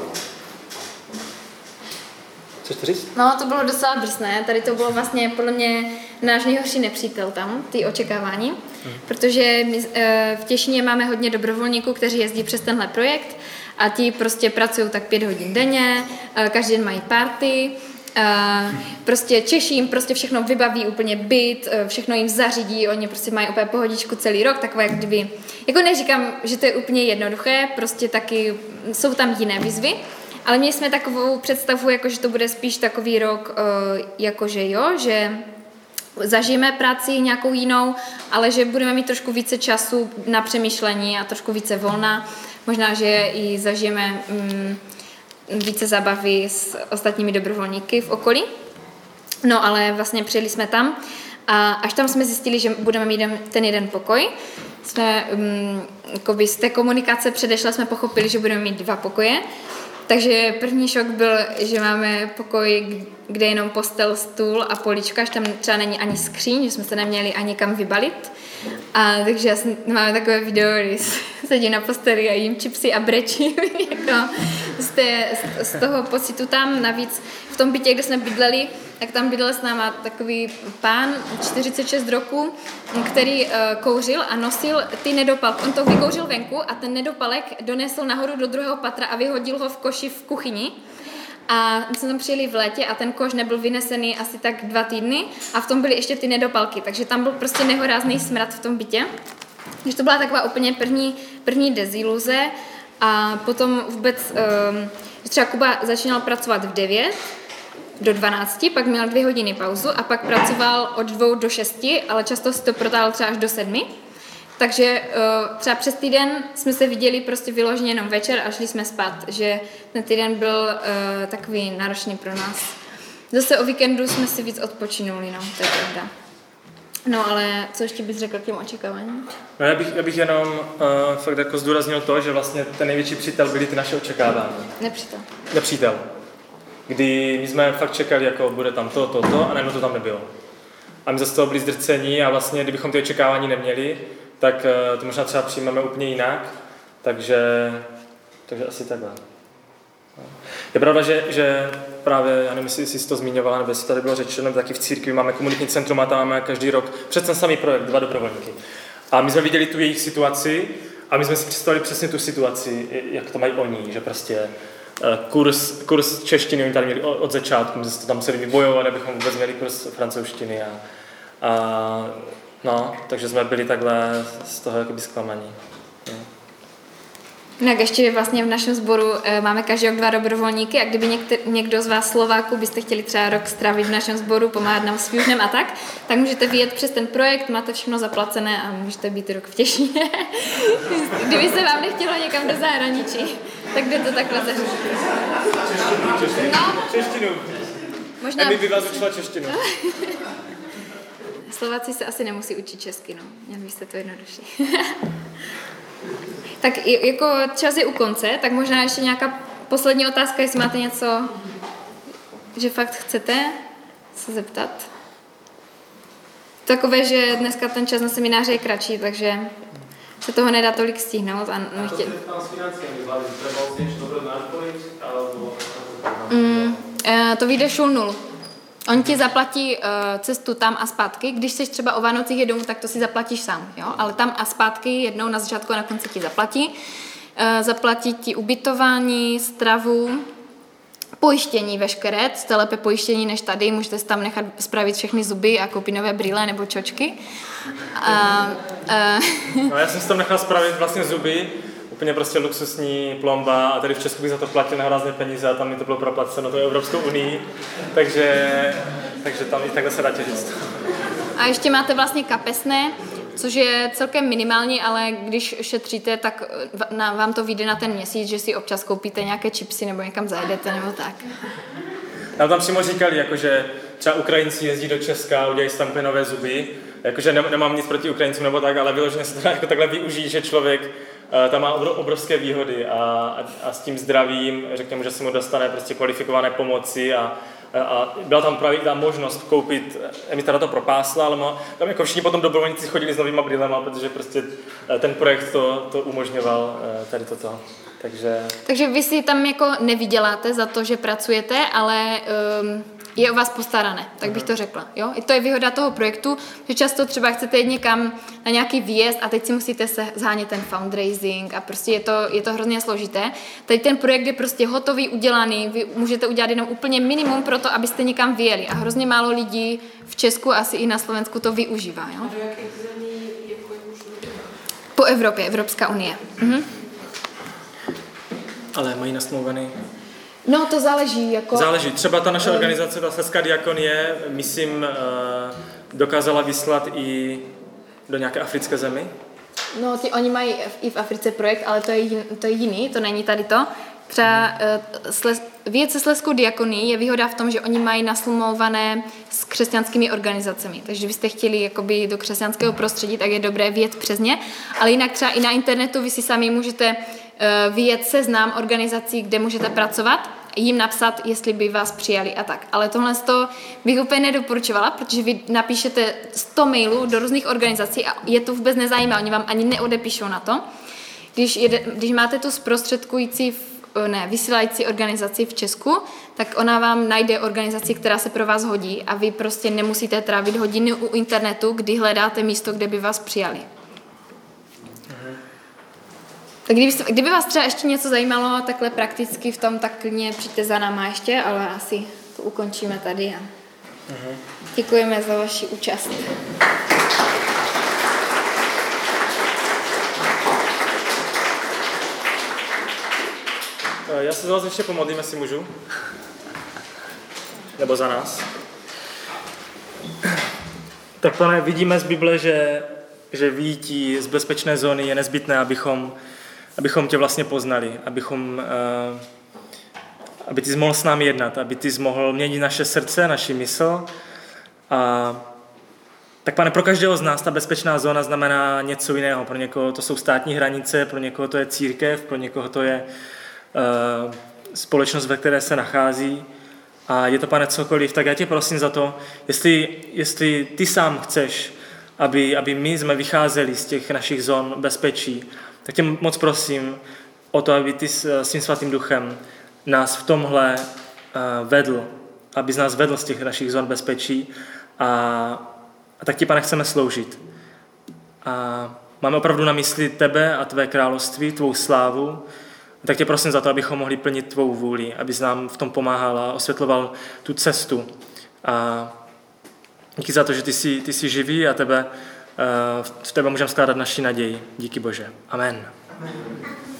E: Chceš to říct?
A: No, to bylo docela drsné. Tady to bylo vlastně podle mě náš nejhorší nepřítel tam, ty očekávání. Hmm. Protože my e, v Těšíně máme hodně dobrovolníků, kteří jezdí přes tenhle projekt a ti prostě pracují tak pět hodin denně, e, každý den mají party, e, prostě Češi jim prostě všechno vybaví, úplně byt, e, všechno jim zařídí, oni prostě mají úplně pohodičku celý rok, takové jak kdyby, jako neříkám, že to je úplně jednoduché, prostě taky jsou tam jiné výzvy, ale měli jsme takovou představu, jako, že to bude spíš takový rok, jakože jo, že zažijeme práci nějakou jinou, ale že budeme mít trošku více času na přemýšlení a trošku více volna. Možná, že i zažijeme mm, více zábavy s ostatními dobrovolníky v okolí. No, ale vlastně přijeli jsme tam a až tam jsme zjistili, že budeme mít ten jeden pokoj. Jsme, um, jakoby z té komunikace předešle jsme pochopili, že budeme mít dva pokoje. Takže první šok byl, že máme pokoj, kde je jenom postel, stůl a polička, že tam třeba není ani skříň, že jsme se neměli ani kam vybalit. A takže já jsem, máme takové video, kdy sedím na posteli a jím čipsy a brečím jako z, té, z toho pocitu tam. Navíc v tom bytě, kde jsme bydleli, tak tam bydlel s náma takový pán, čtyřicet šest roků, který uh, kouřil a nosil ty nedopalky. On to vykouřil venku a ten nedopalek donesl nahoru do druhého patra a vyhodil ho v koši v kuchyni. A my jsme tam přijeli v létě a ten koš nebyl vynesený asi tak dva týdny a v tom byly ještě ty nedopalky, takže tam byl prostě nehorázný smrad v tom bytě. Takže to byla taková úplně první, první deziluze a potom vůbec, um, třeba Kuba začínal pracovat v devět do dvanácti, pak měl dvě hodiny pauzu a pak pracoval od dvou do šesti, ale často si to protáhl třeba až do sedmi. Takže uh, třeba přes týden jsme se viděli prostě vyloženě jenom večer a šli jsme spát, že ten týden byl uh, takový náročný pro nás. Zase o víkendu jsme si víc odpočinuli, no, to je pravda. No, ale co ještě bys řekl k těm očekáváním?
E: No, já bych, já bych jenom uh, fakt jako zdůraznil to, že vlastně ten největší přítel byly ty naše očekávání.
A: Nepřítel.
E: Nepřítel. Kdy my jsme fakt čekali, jako bude tam to, to, to a najednou to tam nebylo. A my zase toho byli zdrcení a vlastně, kdybychom ty očekávání neměli, tak uh, to možná třeba přijmeme úplně jinak. Takže, takže asi takhle. Je pravda, že, že právě, já nevím, jestli jsi to zmiňovala, nebo jestli tady bylo řečeno, taky v církvi máme komunitní centrum a tam máme každý rok před ten samý projekt, dva dobrovolníky. A my jsme viděli tu jejich situaci a my jsme si představili přesně tu situaci, jak to mají oni, že prostě kurz, kurz češtiny oni tady měli od začátku, my jsme to tam museli vybojovat, abychom vůbec měli kurz francouzštiny a, a no, takže jsme byli takhle z toho jakoby zklamaní. No.
A: No, ještě vlastně v našem sboru e, máme každý rok dva dobrovolníky a kdyby někde, někdo z vás Slováků byste chtěli třeba rok strávit v našem sboru, pomáhat nám s Fusionem a tak, tak můžete vyjet přes ten projekt, máte všechno zaplacené a můžete být rok v Těšíně. Kdyby se vám nechtělo někam do zahraničí, tak jde to takhle zařídit.
E: Češtinu.
A: No.
E: Češtinu.
A: Možná...
E: Emi by vás učila češtinu.
A: Slováci se asi nemusí učit česky, no. Měli byste to jednodušší. Tak jako čas je u konce, tak možná ještě nějaká poslední otázka, jestli máte něco, že fakt chcete se zeptat. Takové, že dneska ten čas na semináře je kratší, takže se toho nedá tolik stihnout. A
E: a to se tam s financiemi zvládli, trebalo si ještě dobré náškoliť, alebo...
A: Mm, to vyjde šul nul. On ti zaplatí uh, cestu tam a zpátky. Když jsi třeba o Vánocích je domů, tak to si zaplatíš sám. Jo? Ale tam a zpátky jednou na začátku a na konci ti zaplatí. Uh, zaplatí ti ubytování, stravu, pojištění veškeré. Jste lépe pojištění než tady. Můžete si tam nechat spravit všechny zuby a koupit nové brýle nebo čočky. Uh, uh,
E: no, já jsem si tam nechal spravit vlastně zuby. Úplně prostě luxusní plomba a tady v Česku bych za to platil nehorázné peníze a tam mi to bylo proplaceno, to je Evropskou unii, takže, takže tam i takhle se dá těžit.
A: A ještě máte vlastně kapesné, což je celkem minimální, ale když šetříte, tak na, vám to vyjde na ten měsíc, že si občas koupíte nějaké chipsy nebo někam zajdete nebo tak.
E: Nám tam přímo říkali, jakože třeba Ukrajinci jezdí do Česka, udělají si tam nové zuby, jakože nemám nic proti Ukrajincům nebo tak, ale vyloženě se to dá jako takhle využít, že člověk tam má obrovské výhody a, a, a s tím zdravím, řekněme, že se mu dostane prostě kvalifikované pomoci a, a, a byla tam právě ta možnost koupit, mi teda to propásla, ale má, tam jako všichni potom dobrovolníci chodili s novýma brýlema, protože prostě ten projekt to, to umožňoval tady toto. Takže...
A: Takže vy si tam jako nevyděláte za to, že pracujete, ale um, je o vás postarané, tak bych to řekla. Jo? I to je výhoda toho projektu, že často třeba chcete jít někam na nějaký výjezd a teď si musíte se zhánět ten fundraising a prostě je to, je to hrozně složité. Teď ten projekt je prostě hotový, udělaný, vy můžete udělat jenom úplně minimum pro to, abyste někam vyjeli a hrozně málo lidí v Česku, asi i na Slovensku to využívá. Jo?
D: A do jakých zemí je už?
A: Po Evropě, Evropská unie. Mhm.
E: Ale mají nasmlouvaný?
A: No, to záleží. Jako...
E: Záleží. Třeba ta naše organizace, ta Slezská diakonie, myslím, dokázala vyslat i do nějaké africké zemi.
A: No, ty, oni mají i v Africe projekt, ale to je, jin, to je jiný, to není tady to. Třeba uh, sles, věc se Slezskou diakonii je výhoda v tom, že oni mají naslumované s křesťanskými organizacemi. Takže kdybyste chtěli jakoby do křesťanského prostředí, tak je dobré vyjet přes ně. Ale jinak třeba i na internetu vy si sami můžete uh, vyjet seznam organizací, kde můžete pracovat, jim napsat, jestli by vás přijali a tak. Ale tohle to bych úplně nedoporučovala, protože vy napíšete sto mailů do různých organizací a je to vůbec nezajímá, oni vám ani neodepíšou na to. Když, jede, když máte tu zprostředkující, ne, vysílající organizaci v Česku, tak ona vám najde organizaci, která se pro vás hodí a vy prostě nemusíte trávit hodiny u internetu, kdy hledáte místo, kde by vás přijali. Tak kdyby, kdyby vás třeba ještě něco zajímalo takhle prakticky v tom, tak klidně přijďte za náma ještě, ale asi to ukončíme tady. A uh-huh. Děkujeme za vaši účast.
E: Já se za vás ještě pomodlím, jestli můžu. Nebo za nás. Tak Pane, vidíme z Bible, že, že vyjítí z bezpečné zóny je nezbytné, abychom abychom tě vlastně poznali, abychom, uh, aby ty jsi mohl s námi jednat, aby ty jsi mohl měnit naše srdce, naši mysl. A tak Pane, pro každého z nás ta bezpečná zóna znamená něco jiného. Pro někoho to jsou státní hranice, pro někoho to je církev, pro někoho to je uh, společnost, ve které se nachází. A je to, Pane, cokoliv, tak já tě prosím za to, jestli, jestli ty sám chceš, aby, aby my jsme vycházeli z těch našich zón bezpečí, tak tě moc prosím o to, aby ty s tím svatým duchem nás v tomhle uh, vedl, aby z nás vedl z těch našich zón bezpečí a, a tak ti, Pane, chceme sloužit. A máme opravdu na mysli tebe a tvé království, tvou slávu, tak tě prosím za to, abychom mohli plnit tvou vůli, abys nám v tom pomáhal a osvětloval tu cestu. A díky za to, že ty jsi, ty jsi živý a tebe v tebe můžeme skládat naši naději. Díky Bože. Amen. Amen.